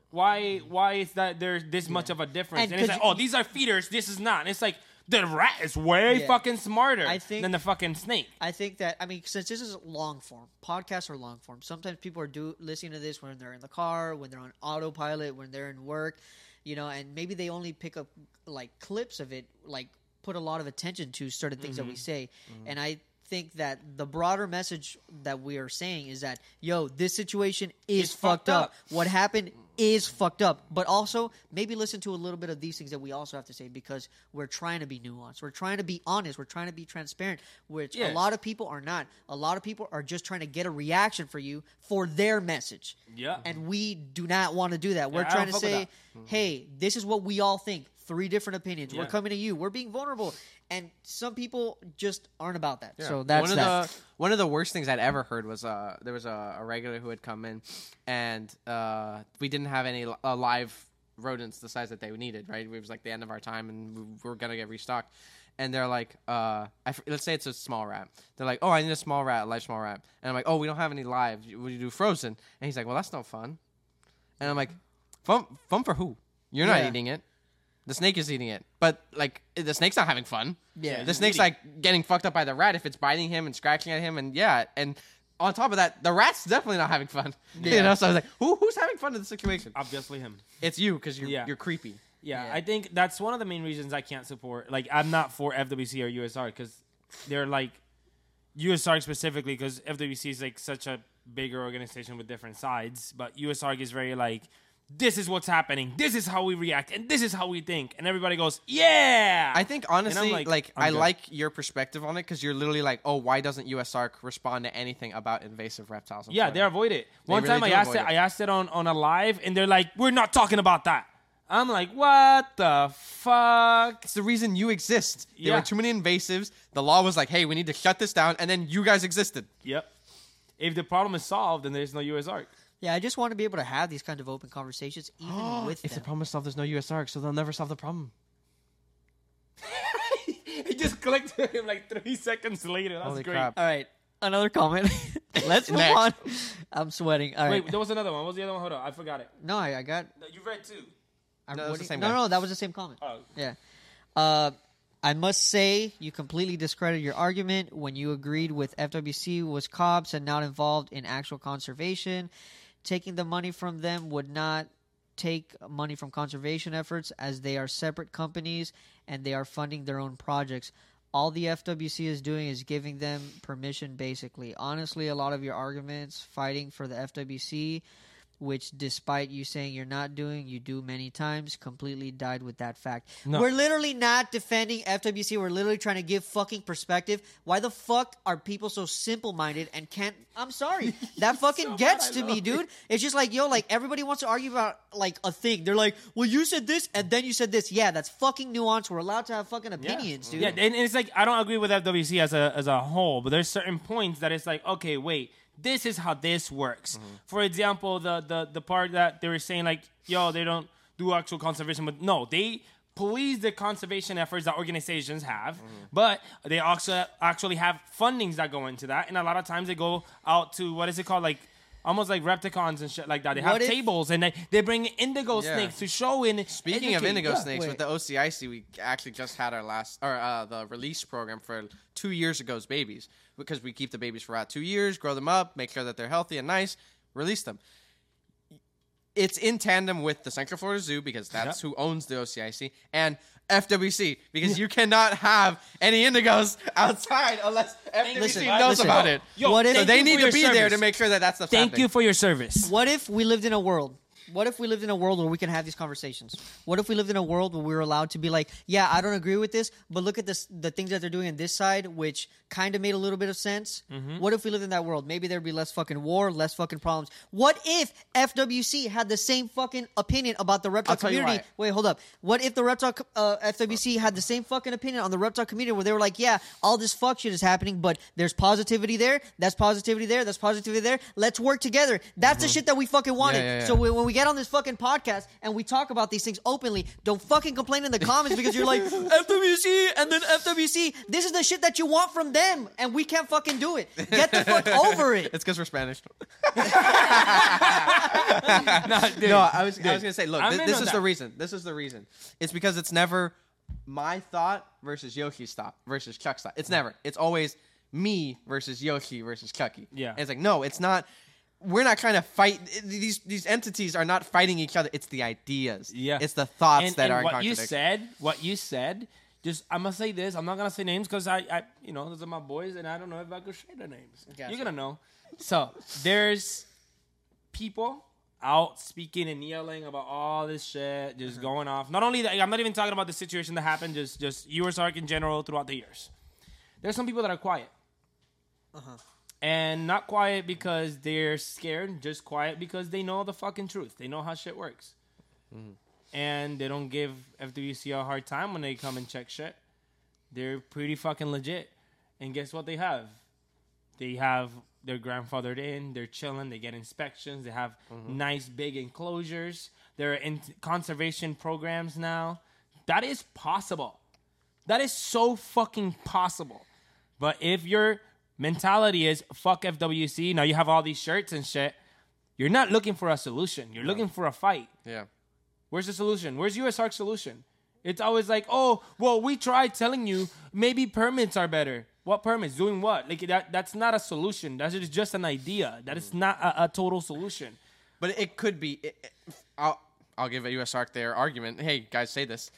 why why is that there's this much of a difference? And And, it's 'cause like, oh, these are feeders, this is not. And it's like, the rat is way Yeah. fucking smarter I think- than the fucking snake. I think that I mean, since this is long form, podcasts are long form. Sometimes people are do listening to this when they're in the car, when they're on autopilot, when they're in work, you know, and maybe they only pick up like clips of it, like put a lot of attention to certain things Mm-hmm. that we say, and I think that the broader message that we are saying is that, yo, this situation is It's fucked fucked up. up. What happened is fucked up. But also, maybe listen to a little bit of these things that we also have to say, because we're trying to be nuanced. We're trying to be honest. We're trying to be transparent, which Yeah. a lot of people are not. A lot of people are just trying to get a reaction for you for their message. Yeah. And we do not want to do that. We're Yeah, I trying to don't fuck with say, hey, this is what we all think. Three different opinions. We're Yeah. coming to you. We're being vulnerable. And some people just aren't about that. Yeah. So that's one of that. the one of the worst things I'd ever heard was uh there was a, a regular who had come in, and uh we didn't have any uh, live rodents the size that they needed. Right, it was like the end of our time, and we were gonna get restocked. And they're like, uh, I f- let's say it's a small rat. They're like, oh, I need a small rat, a live small rat. And I'm like, oh, we don't have any live. Would you do frozen? And he's like, well, that's no fun. And I'm like, fun, fun for who? You're not Yeah. eating it. The snake is eating it. But, like, the snake's not having fun. Yeah. The snake's, like, getting fucked up by the rat if it's biting him and scratching at him. And, yeah. And on top of that, the rat's definitely not having fun. You Yeah. know? So I was like, who, who's having fun in the situation? Obviously him. It's you, because you're, Yeah. you're creepy. Yeah, Yeah. I think that's one of the main reasons I can't support. Like, I'm not for F W C or U S R because they're like U S R specifically because F W C is like such a bigger organization with different sides, but U S R is very like, this is what's happening, this is how we react, and this is how we think, and everybody goes, yeah. I think honestly, like, like, I'm I good. like your perspective on it because you're literally like, oh, why doesn't U S A R C respond to anything about invasive reptiles? in Yeah, Florida? they avoid it. One really time I do asked avoid it, it. I asked it on, on a live, and they're like, we're not talking about that. I'm like, what the fuck? It's the reason you exist. There Yeah. were too many invasives. The law was like, hey, we need to shut this down, and then you guys existed. Yep. If the problem is solved, then there's no U S A R C. Yeah, I just want to be able to have these kind of open conversations, even with If the them. problem is solved, there's no U S A R C, so they'll never solve the problem. He just clicked to him like three seconds later. That's Holy great. crap. All right, another comment. Let's move Next. on. I'm sweating. All right. Wait, there was another one. What was the other one? Hold on, I forgot it. No, I, I got. You read two. I, No, it was what the do same you- no, guy. no, that was the same comment. Oh. Yeah. Uh, I must say, you completely discredited your argument when you agreed with F W C was cops and not involved in actual conservation. Taking the money from them would not take money from conservation efforts, as they are separate companies and they are funding their own projects. All the F W C is doing is giving them permission, basically. Honestly, a lot of your arguments fighting for the F W C, which despite you saying you're not doing, you do many times, completely died with that fact. No. We're literally not defending F W C. We're literally trying to give fucking perspective. Why the fuck are people so simple-minded and can't... I'm sorry. That fucking So gets bad, to I me, love dude. It's just like, yo, like, everybody wants to argue about, like, a thing. They're like, well, you said this, and then you said this. Yeah, that's fucking nuance. We're allowed to have fucking opinions, dude. Yeah, and it's like I don't agree with F W C as a as a whole, but there's certain points that it's like, okay, wait, this is how this works. For example, the the the part that they were saying like, yo, they don't do actual conservation, but no, they police the conservation efforts that organizations have, but they also actually have fundings that go into that, and a lot of times they go out to what is it called, like almost like Repticons and shit like that. They have What if- tables and they, they bring indigo Yeah. snakes to show in. Speaking of educate. indigo Yeah. snakes, Wait. with the O C I C, we actually just had our last, or uh, the release program for two years ago's babies, because we keep the babies for about two years, grow them up, make sure that they're healthy and nice, release them. It's in tandem with the Central Florida Zoo, because that's Yep. who owns the O C I C, and F W C, because you cannot have any indigos outside unless F W C Listen, knows listen. about it. Yo, What if- So thank they you need for to your be there service. to make sure that that's the Thank you for your service. What if we lived in a world? What if we lived in a world where we can have these conversations? What if we lived in a world where we were allowed to be like, yeah, I don't agree with this, but look at this, the things that they're doing on this side, which kind of made a little bit of sense. Mm-hmm. What if we lived in that world? Maybe there'd be less fucking war, less fucking problems. What if F W C had the same fucking opinion about the reptile I'll tell you community? why. Wait, hold up. What if the reptile co- uh, F W C had the same fucking opinion on the reptile community, where they were like, yeah, all this fuck shit is happening, but there's positivity there, that's positivity there, that's positivity there. Let's work together. That's the shit that we fucking wanted. Mm-hmm. Yeah, yeah, yeah. So when, when we get on this fucking podcast and we talk about these things openly. Don't fucking complain in the comments because you're like, F W C and then F W C. This is the shit that you want from them and we can't fucking do it. Get the fuck over it. It's because we're Spanish. Nah, dude, no, I was dude, I was gonna say, look, I'm this, in this on is that. the reason. This is the reason. It's because it's never my thought versus Yoshi's thought versus Chuck's thought. It's never. It's always me versus Yoshi versus Chucky. Yeah. And it's like, no, it's not. We're not trying to fight. These these entities are not fighting each other. It's the ideas. Yeah. It's the thoughts and, that and are in what you contradiction. said. What you said. Just I'm gonna say this. I'm not gonna say names because I, I, you know, those are my boys, and I don't know if I could share their names. Gotcha. You're gonna know. So there's people out speaking and yelling about all this shit, just going off. Not only that, I'm not even talking about the situation that happened. Just just U S A R C in general throughout the years. There's some people that are quiet. Uh-huh. And not quiet because they're scared, just quiet because they know the fucking truth. They know how shit works. Mm-hmm. And they don't give F W C a hard time when they come and check shit. They're pretty fucking legit. And guess what they have? They have their grandfathered in, they're chilling, they get inspections, they have Mm-hmm. nice big enclosures, they're in conservation programs now. That is possible. That is so fucking possible. But if your mentality is fuck F W C, now you have all these shirts and shit, you're not looking for a solution. You're looking for a fight. Yeah. Where's the solution? Where's U S A R C's solution? It's always like, oh, well, we tried telling you maybe permits are better. What permits? Doing what? Like that that's not a solution. That is just an idea. That is not a, a total solution. But it could be. It, it, I'll I'll give a U S A R C their argument. Hey, guys, say this.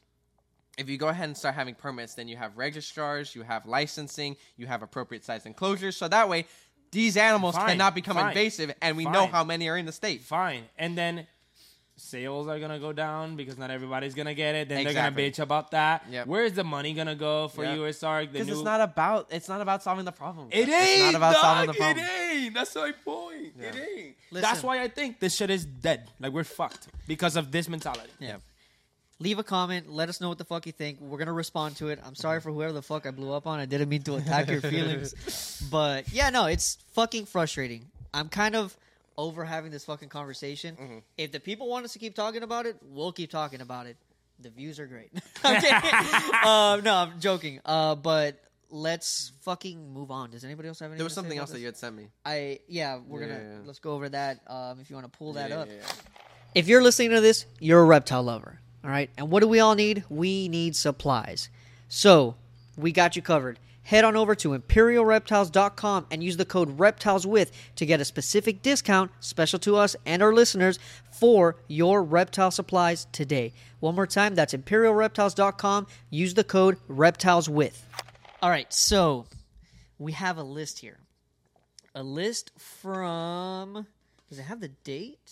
If you go ahead and start having permits, then you have registrars, you have licensing, you have appropriate size enclosures. So that way, these animals Fine, cannot become fine, invasive, and we know fine. how many are in the state. Fine. And then sales are gonna go down because not everybody's gonna get it. Then they're Exactly. gonna bitch about that. Yep. Where's the money gonna go for Yep. U S A R C? The Because new it's not about it's not about solving the problem. It It's ain't, not about dog. solving the problem. It ain't. That's my point. It ain't. Listen. That's why I think this shit is dead. Like we're fucked because of this mentality. Yeah. Leave a comment. Let us know what the fuck you think. We're going to respond to it. I'm sorry for whoever the fuck I blew up on. I didn't mean to attack your feelings. But, yeah, no, it's fucking frustrating. I'm kind of over having this fucking conversation. Mm-hmm. If the people want us to keep talking about it, we'll keep talking about it. The views are great. Okay. um, no, I'm joking. Uh, but let's fucking move on. Does anybody else have anything There was to say something about else that this? you had sent me. I yeah, we're Yeah, gonna yeah, yeah. let's go over that. Um, if you want to pull that Yeah, up. yeah, yeah. If you're listening to this, you're a reptile lover, all right? And what do we all need? We need supplies. So we got you covered. Head on over to imperial reptiles dot com and use the code reptileswith to get a specific discount special to us and our listeners for your reptile supplies today. One more time, that's imperial reptiles dot com. Use the code reptileswith. All right, so we have a list here. A list from... Does it have the date?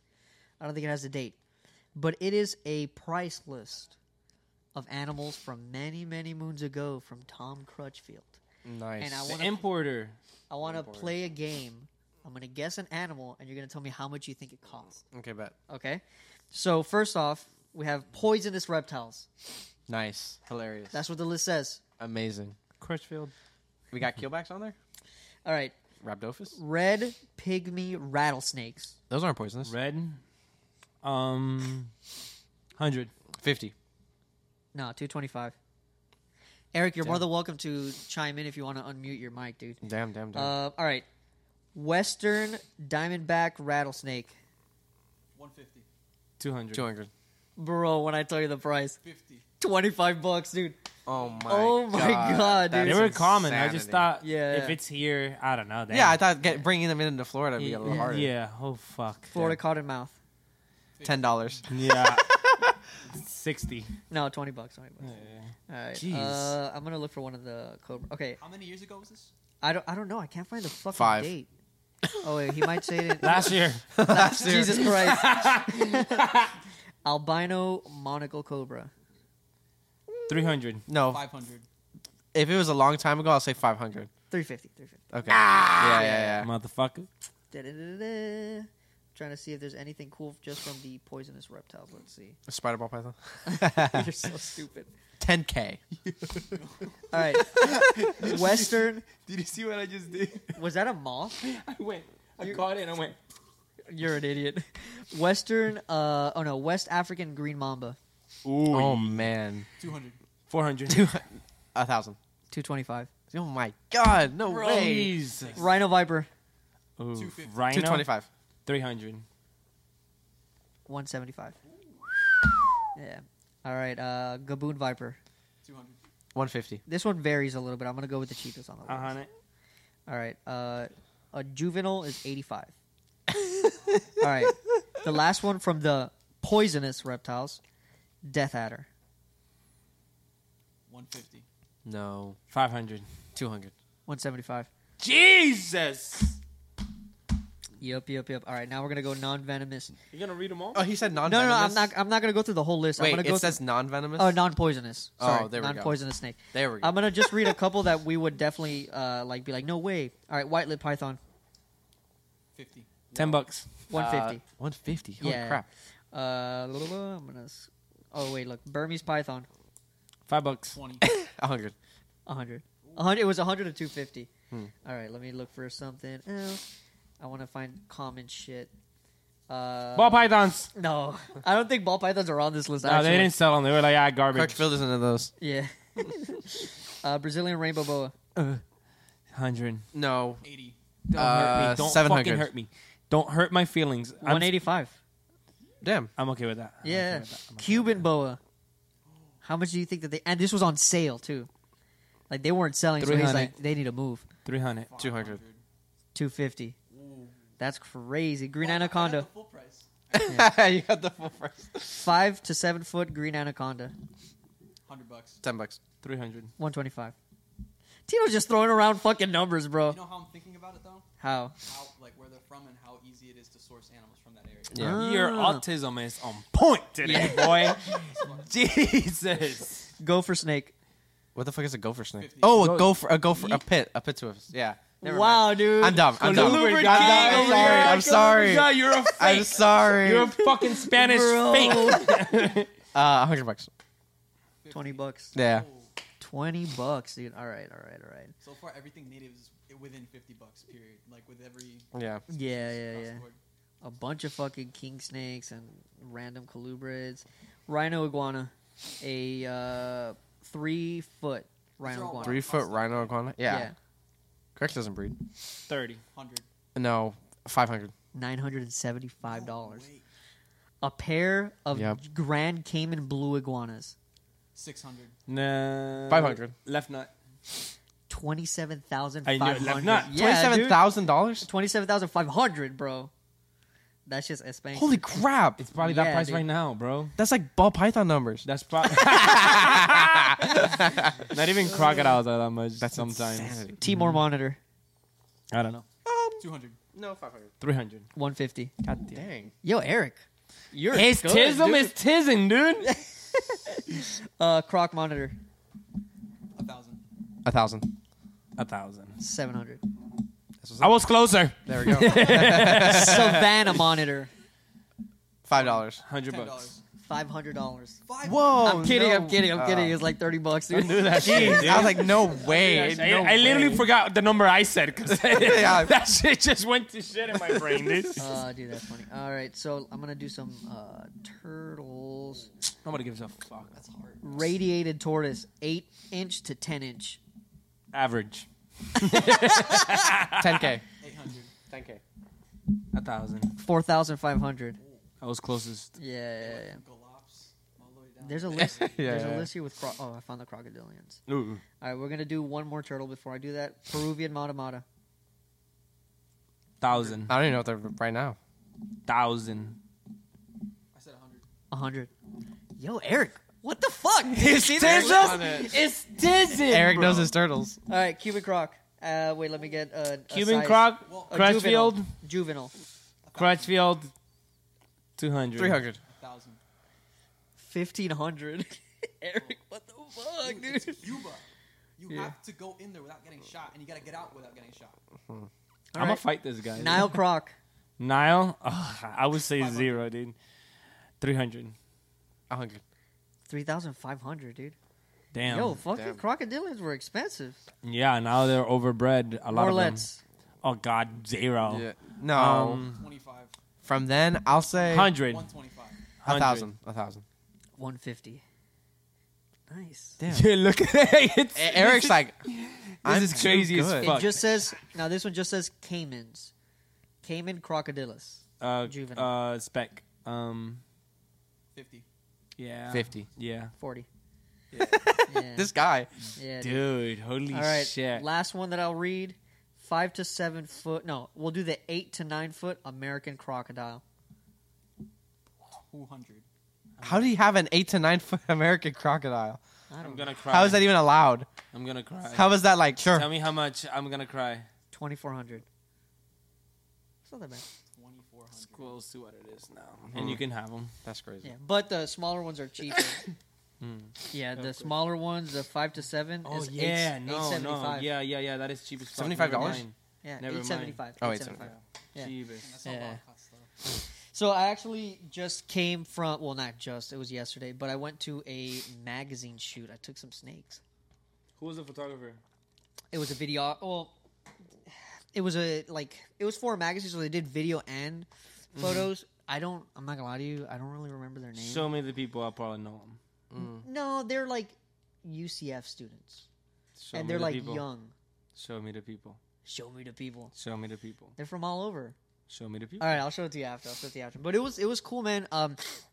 I don't think it has the date. But it is a price list of animals from many, many moons ago from Tom Crutchfield. Nice. And I The want to importer. I want to play a game. I'm going to guess an animal, and you're going to tell me how much you think it costs. Okay, bet. Okay? So, first off, we have poisonous reptiles. Nice. Hilarious. That's what the list says. amazing. Crutchfield. We got keelbacks on there? All right. Rhabdophis? Red pygmy rattlesnakes. Those aren't poisonous. Red. Um. Hundred. fifty. No, two twenty-five. Eric, you're more Damn. than welcome to chime in if you want to unmute your mic, dude. Damn, damn, damn. Uh, all right. Western diamondback rattlesnake. one fifty. Two hundred. two hundred. Bro, when I tell you the price, fifty. twenty-five bucks, dude. Oh my Oh my God, dude. They That's were common. I just insanity. thought, Yeah, if yeah. it's here, I don't know. Damn. Yeah, I thought get, bringing them into Florida would be a little Yeah. harder. Yeah. Oh fuck. Florida cottonmouth. ten dollars. Yeah. Sixty. No, twenty bucks. twenty bucks. All right. Jeez. Uh, I'm gonna look for one of the cobra. Okay. How many years ago was this? I don't. I don't know. I can't find the fucking Five. date. Oh wait, he might say it. Last year. Last year. Jesus Christ. Albino monocle cobra. Three hundred. No, five hundred. if it was a long time ago, I'll say five hundred. three fifty. three fifty. Okay. yeah, yeah, yeah. Motherfucker. Da-da-da-da-da. Trying to see if there's anything cool just from the poisonous reptiles. Let's see. A spider ball python. You're so stupid. ten K. All right. Western. Did you see what I just did? Was that a moth? I went. I caught it and I went. You're an idiot. Western, uh, oh no, West African green mamba, Ooh, Oh man, two hundred. four hundred. a thousand. two twenty-five. Oh my god, no way. Jesus. Rhino viper, Ooh, two fifty. Rhino, Two twenty-five. three hundred. one seventy-five. Yeah. All right, uh, Gaboon viper. two hundred. One fifty. This one varies a little bit. I'm gonna go with the cheapest on the A list. hundred. All right, uh, a juvenile is eighty-five. All right, the last one from the poisonous reptiles, Death Adder. one fifty. No. five hundred. Two hundred. one seventy-five. Jesus. Yep, yep, yep. All right, now we're gonna go non-venomous. You gonna read them all? Oh, he said No, non-venomous. no, no. I'm not. I'm not gonna go through the whole list. Wait, I'm gonna it go says through, non-venomous. oh, non-poisonous. Oh, Sorry, there we go. non-poisonous snake. There we go. I'm gonna just read a couple that we would definitely uh, like. Be like, no way. All right, white lip python, fifty. Ten bucks. one fifty. Uh, One fifty. Holy Yeah. crap. Uh, blah, blah, blah, I'm gonna. s- Oh wait, look, Burmese python, Five bucks. twenty. A hundred. a hundred. A hundred. It was a hundred to two fifty. Hmm. All right, let me look for something else. I want to find common shit. Uh, Ball pythons. No, I don't think ball pythons are on this list. No, actually. they didn't sell them. They were like, ah, garbage. Kirkfield isn't of those. Yeah. uh, Brazilian rainbow boa. Hundred. No. eighty. Don't Uh, hurt me. Don't seven fucking hundred. hurt me. Don't hurt my feelings. I'm, one eighty-five. Damn. I'm okay with that. I'm Yeah. okay with that. I'm okay Cuban boa. How much do you think that they? And this was on sale too. Like they weren't selling, so he's three hundred. like, they need to move. Three hundred. Two hundred. Two fifty. Ooh. That's crazy. Green Oh, I got anaconda. the full price. You got the full price. Five to seven foot green anaconda. Hundred bucks. Ten bucks. Three hundred. One twenty-five. Tino's just throwing around fucking numbers, bro. You know how I'm thinking about it though? How? How like where they're from and how easy it is to source animals from that area. Yeah. Your Ah. autism is on point today, boy. Jesus. Gopher snake. What the fuck is a gopher snake? fifty. Oh, a Go- gopher. A gopher. A pit. A pit to us. Yeah. Never Wow, mind. dude. I'm dumb. I'm dumb. Columba I'm King dumb. I'm over sorry. here. I'm sorry. Columba, You're a fake. I'm sorry. You're a fucking Spanish Bro. fake. Uh, a hundred bucks. Twenty bucks. Yeah. Oh. Twenty bucks, dude. All right, all right, all right. So far, everything native is within fifty bucks. Period. Like with every. Yeah. Yeah, yeah, across yeah. the board. A bunch of fucking king snakes and random colubrids. Rhino iguana. A uh, three foot These are rhino all iguana. Three foot rhino iguana. Yeah. Yeah. Kirk doesn't breed. Thirty. Hundred. No. Five hundred. Nine hundred and seventy-five dollars. Oh, wait. A pair of Yep. Grand Cayman blue iguanas. Six hundred. No. Five hundred. Left nut. Twenty-seven thousand I five knew it, left hundred. nut. Yeah, Twenty-seven dude. thousand dollars. Twenty-seven thousand five hundred, bro. That's just Espanol. Holy crap! It's probably Yeah, that price dude. right now, bro. That's like ball python numbers. That's probably not even crocodiles are that much. That's sometimes. insanity. Timor monitor. I don't know. Two hundred. No, five hundred. Three hundred. One fifty. God dang. Yo, Eric. You're His good, tism dude. is tizzing, dude. Uh, Croc monitor. A thousand. A thousand. A thousand. Seven hundred. I was closer. There we go. Savannah monitor. Five dollars. Hundred Ten bucks. dollars. Five hundred dollars. Five. Whoa! I'm kidding. no. I'm kidding. I'm Oh. kidding. It's like thirty bucks, dude. Do that shit, dude. I was like, no way. I, no I literally way. forgot the number I said because Yeah. that shit just went to shit in my brain, dude. Uh, dude, that's funny. All right, so I'm gonna do some uh, turtles. Nobody gives a fuck. That's hard. Radiated tortoise, eight inch to ten inch. Average. ten k. Eight hundred. ten k. A thousand. Four thousand five hundred. I was closest. Yeah, yeah, yeah. Galops all the way down. There's a list. Yeah, There's yeah. a list here with. Cro- oh, I found the crocodilians. Ooh. All right, we're gonna do one more turtle before I do that. Peruvian mata mata. Thousand. I don't even know what they're right now. Thousand. I said a hundred. A hundred. Yo, Eric, what the fuck? Did you see There's this? on it. It's tizzing. Eric knows his turtles. All right, Cuban croc. Uh, wait, let me get a, a Cuban size- croc. Well, a Crutchfield. Juvenile. Crutchfield. Two hundred. Three hundred. A thousand. Fifteen hundred. Eric, what the fuck, Dude, dude? it's Cuba. You Yeah. have to go in there without getting shot, and you gotta get out without getting shot. All I'm gonna right. fight this guy. Nile croc. Nile. Ugh, I would say five hundred. zero, dude. Three hundred. A hundred. Three thousand five hundred, dude. Damn. Yo, fucking damn. crocodilians were expensive. Yeah, now they're overbred. A lot of them. Morlets. Oh God, zero. Yeah. No. Um, Twenty-five. From then, I'll say Hundred. one twenty-five. a thousand. A thousand. one fifty. Nice. Damn. Yeah, look at it. It's, E- Eric's like, I'm is too crazy as good. fuck. It just says now. This one just says caimans, caiman crocodilus. uh, Juvenile. uh, spec. Um, fifty. yeah, fifty. Yeah, Forty. Yeah. Yeah. This guy. yeah, dude. dude, holy All right. shit. Last one that I'll read. Five to seven foot. No, we'll do the eight to nine foot American crocodile. two hundred. How do you have an eight to nine foot American crocodile? I I'm don't gonna know. cry. How is that even allowed? I'm gonna cry. How is that like? Sure. Tell me how much I'm gonna cry. Twenty four hundred. It's not that bad. twenty-four hundred. It's close to what it is now, and you can have them. That's crazy. Yeah, but the smaller ones are cheaper. Yeah, the Okay. smaller ones, the five to seven, Oh is yeah, eight, no, eight no, seventy-five. yeah, yeah, yeah. That is cheap as fuck. seventy-five dollars? Never mind. yeah, Never eight mind. seventy-five. Oh, eight eight seventy-five. Yeah. Cheapest. And that's a Yeah. lot of cost though. So I actually just came from, well, not just, it was yesterday, but I went to a magazine shoot. I took some snakes. Who was the photographer? It was a video, well, it was a, like, it was for a magazine, so they did video and photos. I don't, I'm not gonna lie to you, I don't really remember their name. Show me the people. I'll probably know them. No, they're like U C F students. Show and me they're the like people. young. Show me the people. Show me the people. Show me the people. They're from all over. Show me the people. All right, I'll show it to you after. I'll show it to you after. But it was it was cool, man. Um,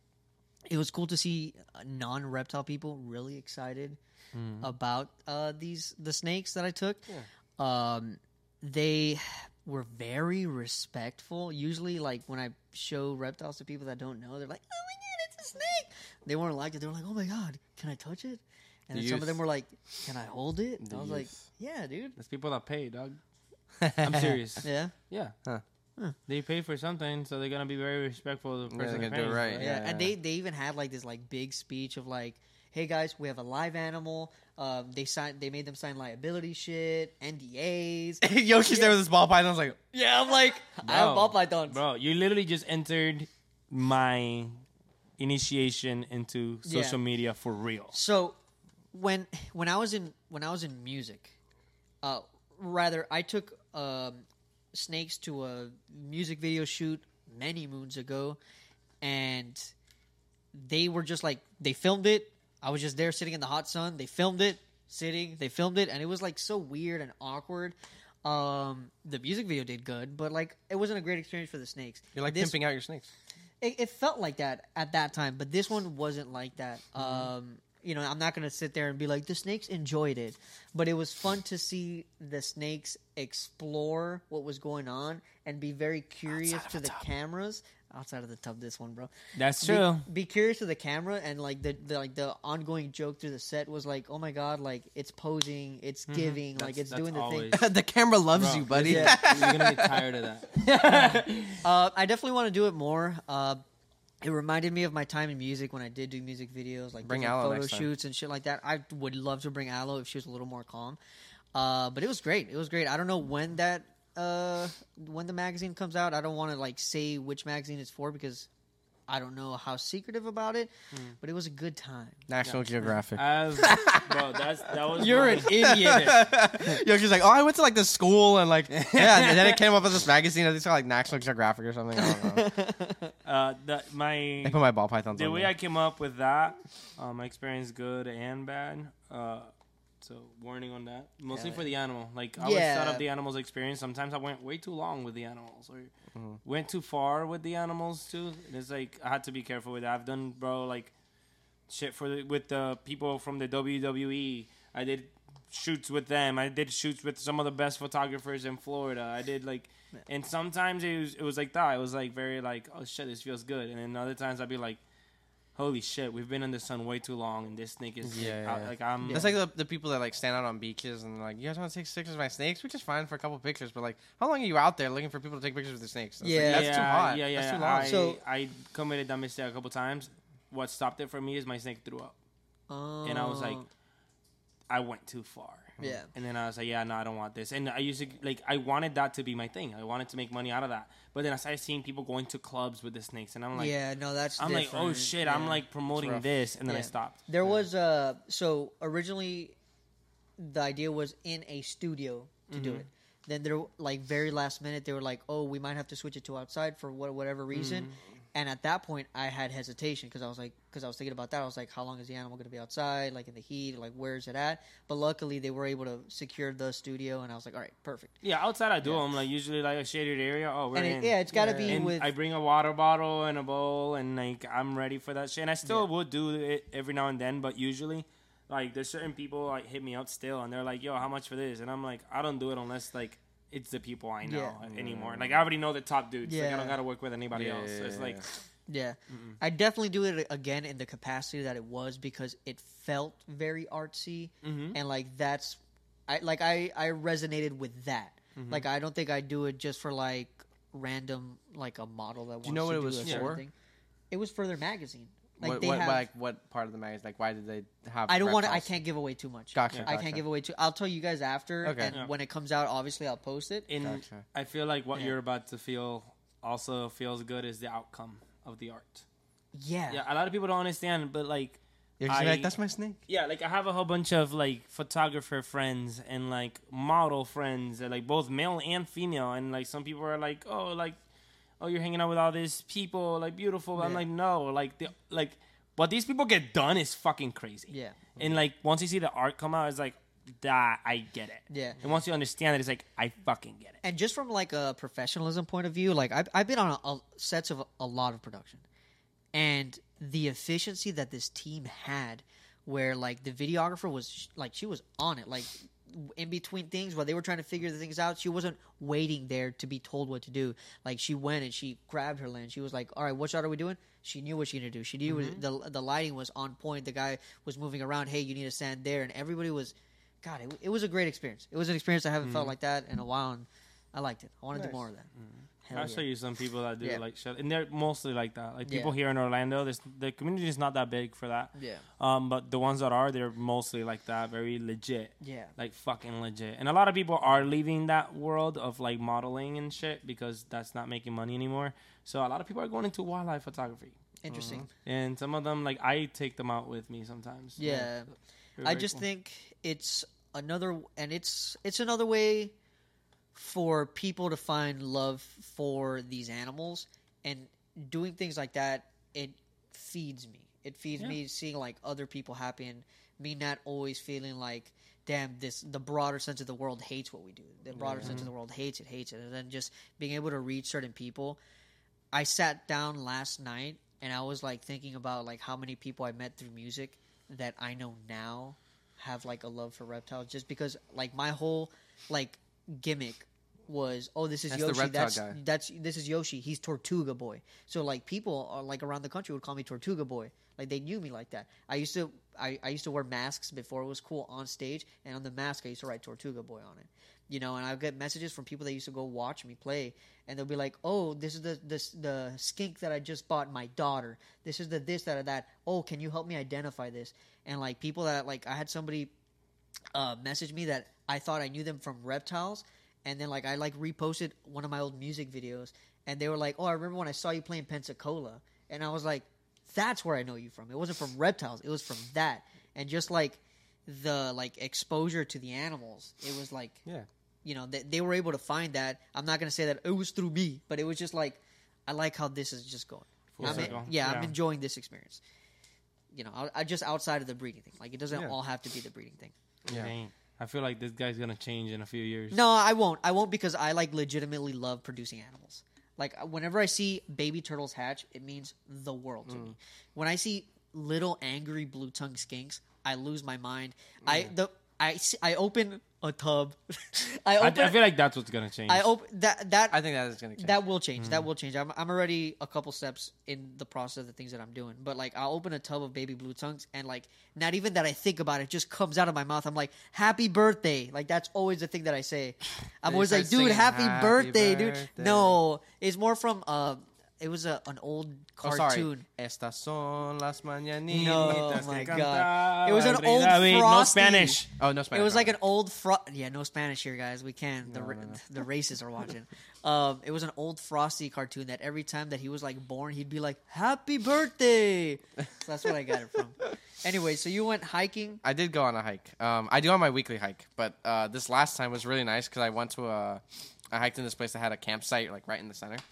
it was cool to see non reptile people really excited about uh these the snakes that I took. Um, they were very respectful. Usually, like when I show reptiles to people that don't know, they're like, "Oh my god, it's a snake!" They weren't like it. They were like, "Oh my god, can I touch it?" And The then some of youth. them were like, "Can I hold it?" And The I was like, youth. "Yeah, dude." There's people that pay, dog. I'm serious. Yeah. Yeah. Huh. Huh. They pay for something, so they're gonna be very respectful of the Yeah, person they're that gonna do it pays, right. Yeah, Yeah, and yeah. they they even had like this like big speech of like, "Hey guys, we have a live animal. Um, they signed, they made them sign liability shit, N D As." Yoshi's there with his ball python. I was like, Yeah, I'm like, I have ball pythons. Bro, you literally just entered my initiation into Yeah. social media for real. So when when I was in when I was in music, uh, rather I took um, snakes to a music video shoot many moons ago, and they were just like they filmed it. I was just there sitting in the hot sun. They filmed it, sitting. They filmed it, and it was like so weird and awkward. Um, the music video did good, but like it wasn't a great experience for the snakes. you're like This- pimping out your snakes. it, it felt like that at that time, but this one wasn't like that. Mm-hmm. Um, you know, I'm not gonna sit there and be like the snakes enjoyed it, but it was fun to see the snakes explore what was going on and be very curious to the cameras outside of the tub. This one, bro. That's Be- true. Be, curious to the camera, and like the, the like the ongoing joke through the set was like, oh my god, like it's posing, it's giving, like That's- it's that's doing the always- thing. The camera loves Bro, you, buddy. Yeah. You're gonna get tired of that. Uh, I definitely want to do it more. Uh, it reminded me of my time in music when I did do music videos, like Bring different Aloe photo next time. shoots and shit like that. I would love to bring Aloe if she was a little more calm. Uh, but it was great. It was great. I don't know when that uh, when the magazine comes out. I don't want to like say which magazine it's for because I don't know how secretive about it. But it was a good time. National Geographic. I've, bro, that's that was You're my- an idiot. Yoshi's like, oh, I went to like this school and like, yeah, and then it came up with this magazine. I think it's called like National Geographic or something. I don't know. Uh, the, my I put my ball pythons the on way there. I came up with that, um, my experience good and bad. Uh, so warning on that. Mostly Yeah. for the animal. Like I always Yeah. thought of the animal's experience. Sometimes I went way too long with the animals, or Mm-hmm. went too far with the animals too. And it's like I had to be careful with that. I've done, bro, like shit for the, with the people from the W W E. I did shoots with them. I did shoots with some of the best photographers in Florida. I did like, and sometimes it was it was like that. It was like very like, oh shit, this feels good. And then other times I'd be like, holy shit, we've been in the sun way too long, and this snake is Yeah, yeah, out- yeah. like I'm. That's like the, the people that like stand out on beaches and like, you guys want to take pictures of my snakes? Which is fine for a couple pictures, but like, how long are you out there looking for people to take pictures with the snakes? That's like, Yeah. that's too hot. Yeah, yeah, That's too yeah. long. I, So- I committed that mistake a couple times. What stopped it for me is my snake threw up, and I was like, Oh, I went too far. yeah. And then I was like, yeah, no, I don't want this. And I used to, like, I wanted that to be my thing. I wanted to make money out of that. But then I started seeing people going to clubs with the snakes. And I'm like, yeah, no, that's I'm like, oh different. shit, Yeah. I'm like promoting rough. this. And then I Yeah. stopped. There was uh so originally the idea was in a studio to do it. Then they're like very last minute, they were like, "Oh, we might have to switch it to outside for what, whatever reason." And at that point, I had hesitation because I was like, because I was thinking about that. I was like, how long is the animal going to be outside, like in the heat, like where's it at? But luckily, they were able to secure the studio, and I was like, all right, perfect. Yeah, outside I do Yeah. them like usually like a shaded area. Oh, we're And in. it, yeah, it's got to Yeah. be and with I bring a water bottle and a bowl, and like I'm ready for that shit. And I still would do it every now and then, but usually, like there's certain people like hit me up still, and they're like, "Yo, how much for this?" And I'm like, I don't do it unless like it's the people I know Yeah. anymore. Like I already know the top dudes. Like I Yeah. don't gotta work with anybody Yeah, else. yeah, It's yeah, like yeah. Yeah, I definitely do it again in the capacity that it was because it felt very artsy, and like that's, I like I I resonated with that. Like I don't think I do it just for like random like a model that wants you know to what it do was a certain for? thing. It was for their magazine. Like what, they what, have. like what part of the magazine? Like why did they have? I don't want to. I reptiles? can't give away too much. Gotcha, I gotcha. can't give away too. I'll tell you guys after, Okay. and Yeah. when it comes out, obviously I'll post it. in. Gotcha. I feel like what Yeah. you're about to feel also feels good is the outcome of the art. Yeah, Yeah, a lot of people don't understand, but like. You're just I- like that's my snake. Yeah, like I have a whole bunch of like photographer friends and like model friends, and, like both male and female, and like some people are like, oh, like, oh, you're hanging out with all these people, like beautiful. I'm Yeah. like, no, like, the, like, what these people get done is fucking crazy. Yeah. and like once you see the art come out, it's like, that I get it. Yeah. and once you understand it, it's like I fucking get it. And just from like a professionalism point of view, like I've I've been on a, a sets of a lot of production, and the efficiency that this team had, where like the videographer was like she was on it, like in between things while they were trying to figure the things out, she wasn't waiting there to be told what to do. Like she went and she grabbed her lens. She was like, "All right, what shot are we doing?" She knew what she needed to do. She knew the the lighting was on point. The guy was moving around. Hey, you need to stand there, and everybody was. God, it, it was a great experience. It was an experience I haven't felt like that in a while, and I liked it. I want to Nice. do more of that. Hell I'll yeah. show you some people that do Yeah. like shit, and they're mostly like that. Like people Yeah. here in Orlando, there's the community is not that big for that. Yeah. Um, but the ones that are, they're mostly like that, very legit. Yeah. Like fucking legit. And a lot of people are leaving that world of like modeling and shit because that's not making money anymore. So a lot of people are going into wildlife photography. Interesting. And some of them, like I take them out with me sometimes. Yeah. They're I very just cool. think it's another, and it's it's another way for people to find love for these animals, and doing things like that, it feeds me. It feeds Yeah. me seeing like other people happy, and me not always feeling like, damn, this the broader sense of the world hates what we do. The broader sense of the world hates it, hates it, and then just being able to reach certain people. I sat down last night and I was like thinking about like how many people I met through music that I know now have like a love for reptiles, just because like my whole like gimmick was, oh, this is That's the Yoshi. reptile That's guy. that's this is Yoshi. He's Tortuga Boy. So like people are like around the country would call me Tortuga Boy. Like they knew me like that. I used to I, I used to wear masks before it was cool on stage, and on the mask I used to write Tortuga Boy on it. You know, and I get messages from people that used to go watch me play, and they'll be like, "Oh, this is the this the skink that I just bought my daughter. This is the this that or that. Oh, can you help me identify this?" And like people that like I had somebody uh, message me that I thought I knew them from reptiles, and then like I like reposted one of my old music videos, and they were like, "Oh, I remember when I saw you playing Pensacola," and I was like, "That's where I know you from. It wasn't from reptiles. It was from that." And just like the like exposure to the animals, it was like, Yeah. you know, they, they were able to find that. I'm not gonna say that it was through me, but it was just like, I like how this is just going. Full I'm en- circle. yeah, I'm Yeah. enjoying this experience. You know, I, I just outside of the breeding thing. Like it doesn't Yeah. all have to be the breeding thing. Yeah. Dang. I feel like this guy's gonna change in a few years. No, I won't. I won't because I like legitimately love producing animals. Like whenever I see baby turtles hatch, it means the world to me. When I see little angry blue tongue skinks, I lose my mind. I the I see, I open a tub. I I, open. I feel like that's what's gonna change. I open that that I think that is gonna change. that will change. That will change. I'm I'm already a couple steps in the process of the things that I'm doing. But like I'll open a tub of baby blue tongues, and like not even that I think about it, it just comes out of my mouth. I'm like, "Happy birthday!" Like that's always the thing that I say. I'm you always start like, "Dude, singing, happy, "Happy birthday, dude." birthday. No, it's more from uh It was a an old Oh, sorry. cartoon. Estas son las mañanitas. No, Mientras my que God. It was an cantaba old el rey David. No Frosty. Spanish. Oh, no Spanish. It was like an okay. old fro. Yeah, no Spanish here, guys. We can. The No, ra- no, no. the racists are watching. Um, it was an old Frosty cartoon that every time that he was like born, he'd be like, "Happy birthday!" So that's what I got it from. Anyway, so you went hiking. I did go on a hike. Um, I do on my weekly hike, but uh, this last time was really nice because I went to a, I hiked in this place that had a campsite like right in the center,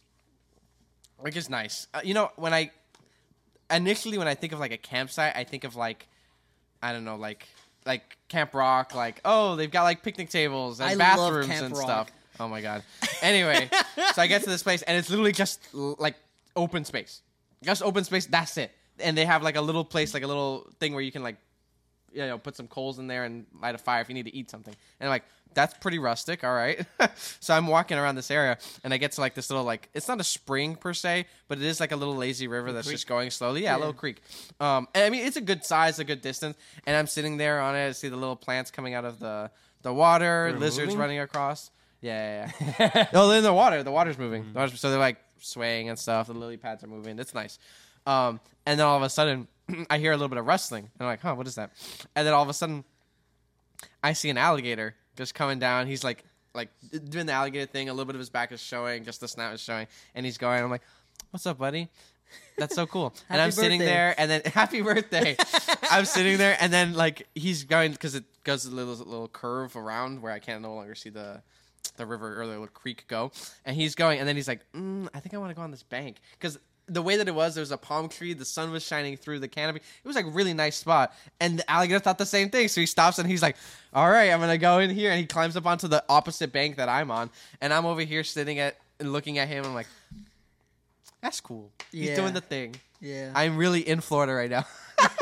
which is nice. Uh, you know, when I initially when I think of like a campsite, I think of like, I don't know, like like Camp Rock, like oh they've got like picnic tables and I love bathrooms Camp and Rock. stuff. Oh my god. Anyway, so I get to this place and it's literally just l- like open space, just open space. That's it. And they have like a little place, like a little thing where you can like, you know, put some coals in there and light a fire if you need to eat something. And I'm like, that's pretty rustic, all right. So I'm walking around this area and I get to like this little like, it's not a spring per se, but it is like a little lazy river that's just going slowly. Yeah, a little creek. Um, and I mean, it's a good size, a good distance. And I'm sitting there on it. I see the little plants coming out of the the water, They're lizards moving? running across. Yeah, yeah, yeah. No, they're in the water. The water's moving. The water's- so they're like swaying and stuff. The lily pads are moving. It's nice. Um, and then all of a sudden, I hear a little bit of rustling. And I'm like, huh, what is that? And then all of a sudden, I see an alligator just coming down. He's like, like doing the alligator thing. A little bit of his back is showing, just the snout is showing. And he's going. I'm like, what's up, buddy? That's so cool. and Happy I'm sitting birthday. there, and then happy birthday. I'm sitting there, and then like he's going because it goes a little little curve around where I can no longer see the the river or the little creek go. And he's going, and then he's like, mm, I think I want to go on this bank because the way that it was, there was a palm tree, the sun was shining through the canopy. It was like a really nice spot. And the alligator thought the same thing. So he stops and he's like, all right, I'm going to go in here. And he climbs up onto the opposite bank that I'm on. And I'm over here sitting at and looking at him. And I'm like, that's cool. He's Yeah. doing the thing. Yeah. I'm really in Florida right now.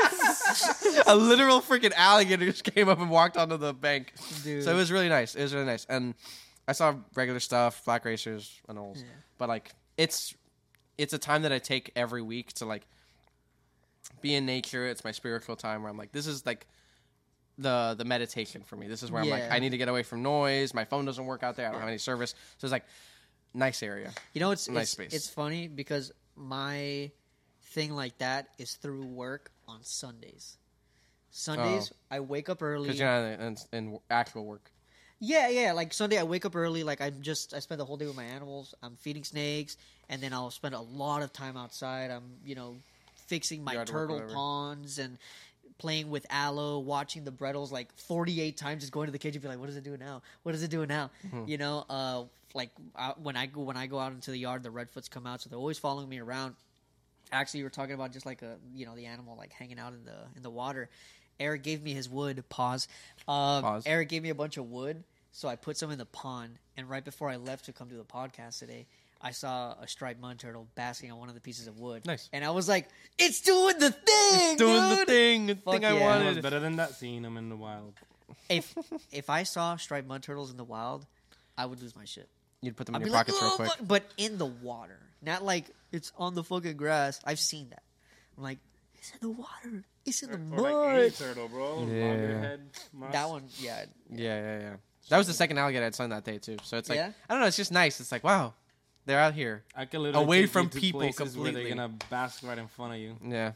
A literal freaking alligator just came up and walked onto the bank. Dude. So it was really nice. It was really nice. And I saw regular stuff, black racers, anoles. Yeah. But like it's it's a time that I take every week to like be in nature. It's my spiritual time where I'm like, this is like the the meditation for me. This is where I'm like, Yeah. I need to get away from noise. My phone doesn't work out there. I don't have any service. So it's like nice area. You know, it's Nice it's, space. it's funny because my thing like that is through work on Sundays. Sundays, I wake up early. Because you're not in, in, in actual work. Yeah, yeah. Like Sunday, I wake up early. Like I'm just, I spend the whole day with my animals. I'm feeding snakes, and then I'll spend a lot of time outside. I'm, you know, fixing my Yard work, turtle whatever. ponds and playing with aloe, watching the Brettles like forty-eight times, just going to the cage and be like, "What does it do now? What does it do now?" Mm-hmm. You know, uh, like uh, when I go when I go out into the yard, the redfoots come out, so they're always following me around. Actually, we were talking about just like a, you know, the animal like hanging out in the in the water. Eric gave me his wood. Pause. Um, Pause. Eric gave me a bunch of wood, so I put some in the pond. And right before I left to come do the podcast today, I saw a striped mud turtle basking on one of the pieces of wood. Nice. And I was like, "It's doing the thing, Doing dude!" the thing. The Fuck thing I yeah. It was wanted. better than that seeing them in the wild. If if I saw striped mud turtles in the wild, I would lose my shit. You'd put them in I'd your be like, pockets real "Oh, quick. fuck," but in the water, not like it's on the fucking grass. I've seen that. I'm like, it's in the water. It's in the Or like mud. any turtle, bro. Yeah. Longer head. mouse. That one, yeah. Yeah, yeah, yeah. That was the second alligator I'd seen that day too. So it's like Yeah? I don't know. It's just nice. It's like wow, they're out here. I can literally Away take from you to people places where completely. they're gonna bask right in front of you. Yeah,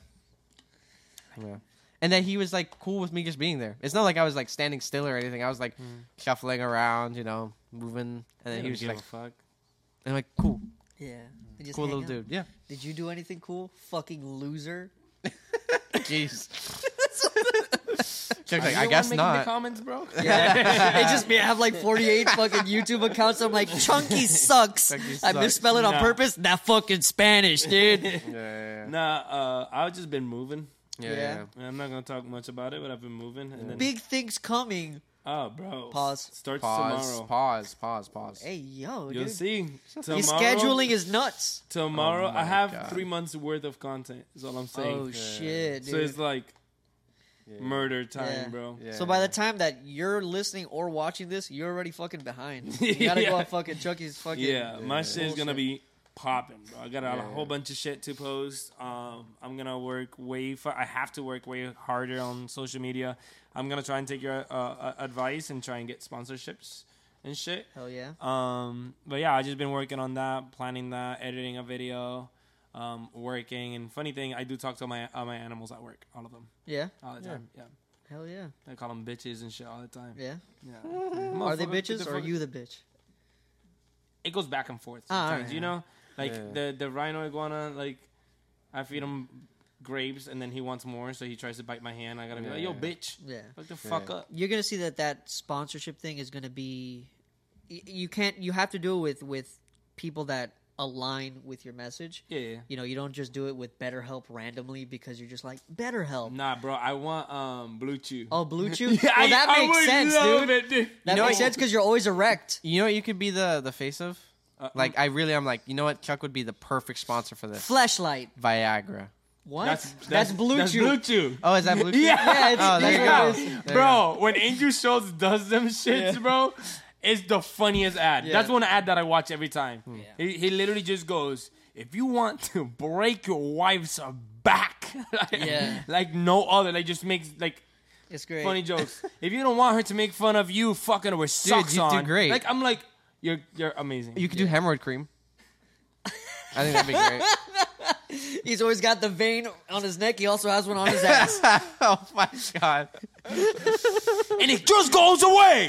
yeah. And then he was like cool with me just being there. It's not like I was like standing still or anything. I was like shuffling around, you know, moving. And then he was just like, fuck. and I'm like cool, Yeah. They just cool hang little out. dude. Yeah. Did you do anything cool? Fucking loser. Jeez. Chuck's Are like, you I the guess one making the not. comments, bro. Yeah. It just me. I have like forty-eight fucking YouTube accounts. I'm like, Chunky sucks. Chunky I sucks. misspell it on Nah. purpose. That fucking Spanish, dude. Yeah, yeah, Nah, uh, I've just been moving. yeah. Yeah. yeah, And I'm not gonna talk much about it, but I've been moving. And then, Big things coming. oh, bro. Pause. Starts Pause, tomorrow. pause, pause, pause. Hey, yo, You'll dude. see. Tomorrow, His scheduling is nuts. Tomorrow, Oh my I have God. three months worth of content. Is all I'm saying. Oh, shit, dude. So it's like Yeah. murder time, Yeah. bro. Yeah. So by the time that you're listening or watching this, you're already fucking behind. You gotta Yeah. go on fucking Chucky's fucking. Yeah, my shit is gonna bullshit. be popping, bro. I got a Yeah. whole bunch of shit to post. Um, I'm gonna work way. Fa- I have to work way harder on social media. I'm gonna try and take your uh, uh, advice and try and get sponsorships and shit. Hell yeah. Um, but yeah, I just been working on that, planning that, editing a video, um, working. And funny thing, I do talk to my uh, my animals at work, all of them, Yeah. all the time. Yeah, Hell yeah. I call them bitches and shit all the time. Yeah. Yeah. Are they Motherfucker, bitches get the or are fuck- you the bitch? It goes back and forth Ah, sometimes, alright. you know? Like, Yeah. the, the rhino iguana, like, I feed him grapes, and then he wants more, so he tries to bite my hand. I gotta be like, yo, Yeah. bitch, Yeah. fuck the fuck Yeah. up. You're gonna see that that sponsorship thing is gonna be. y- You can't. You have to do it with with people that align with your message. Yeah, yeah. You know, you don't just do it with BetterHelp randomly because you're just like BetterHelp. Nah, bro, I want um Blue Chew. Oh, Blue Chew. Yeah, well, I- that I makes would sense, love dude. it, dude. That You know makes what- sense because you're always erect. You know what you could be the the face of? Uh, Like I really, I'm like, you know what? Chuck would be the perfect sponsor for this. Fleshlight. Viagra. What? That's, That's, that's, Blue that's Chew. Blue Chew. Oh, is that blue? Yeah. Yeah, it's, Oh, there you yeah, go. it is. There Bro, when Andrew Schultz does them shits, bro, it's the funniest ad. Yeah. That's one ad that I watch every time. Yeah. He, he literally just goes, if you want to break your wife's back, like, Yeah. like no other, like just makes like It's great. funny jokes. If you don't want her to make fun of you fucking her with socks you do on, great. like I'm like, you're you're amazing. You could do hemorrhoid cream. I think that'd be great. He's always got the vein on his neck. He also has one on his ass. Oh my god. and it just goes away.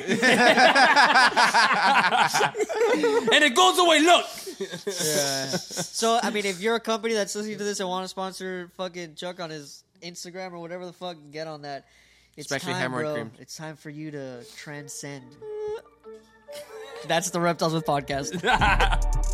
and it goes away. Look. So, I mean, if you're a company that's listening to this and want to sponsor fucking Chuck on his Instagram or whatever the fuck, get on that. It's Especially time, hemorrhoid bro. cream. It's time for you to transcend. That's the Reptiles with Podcast.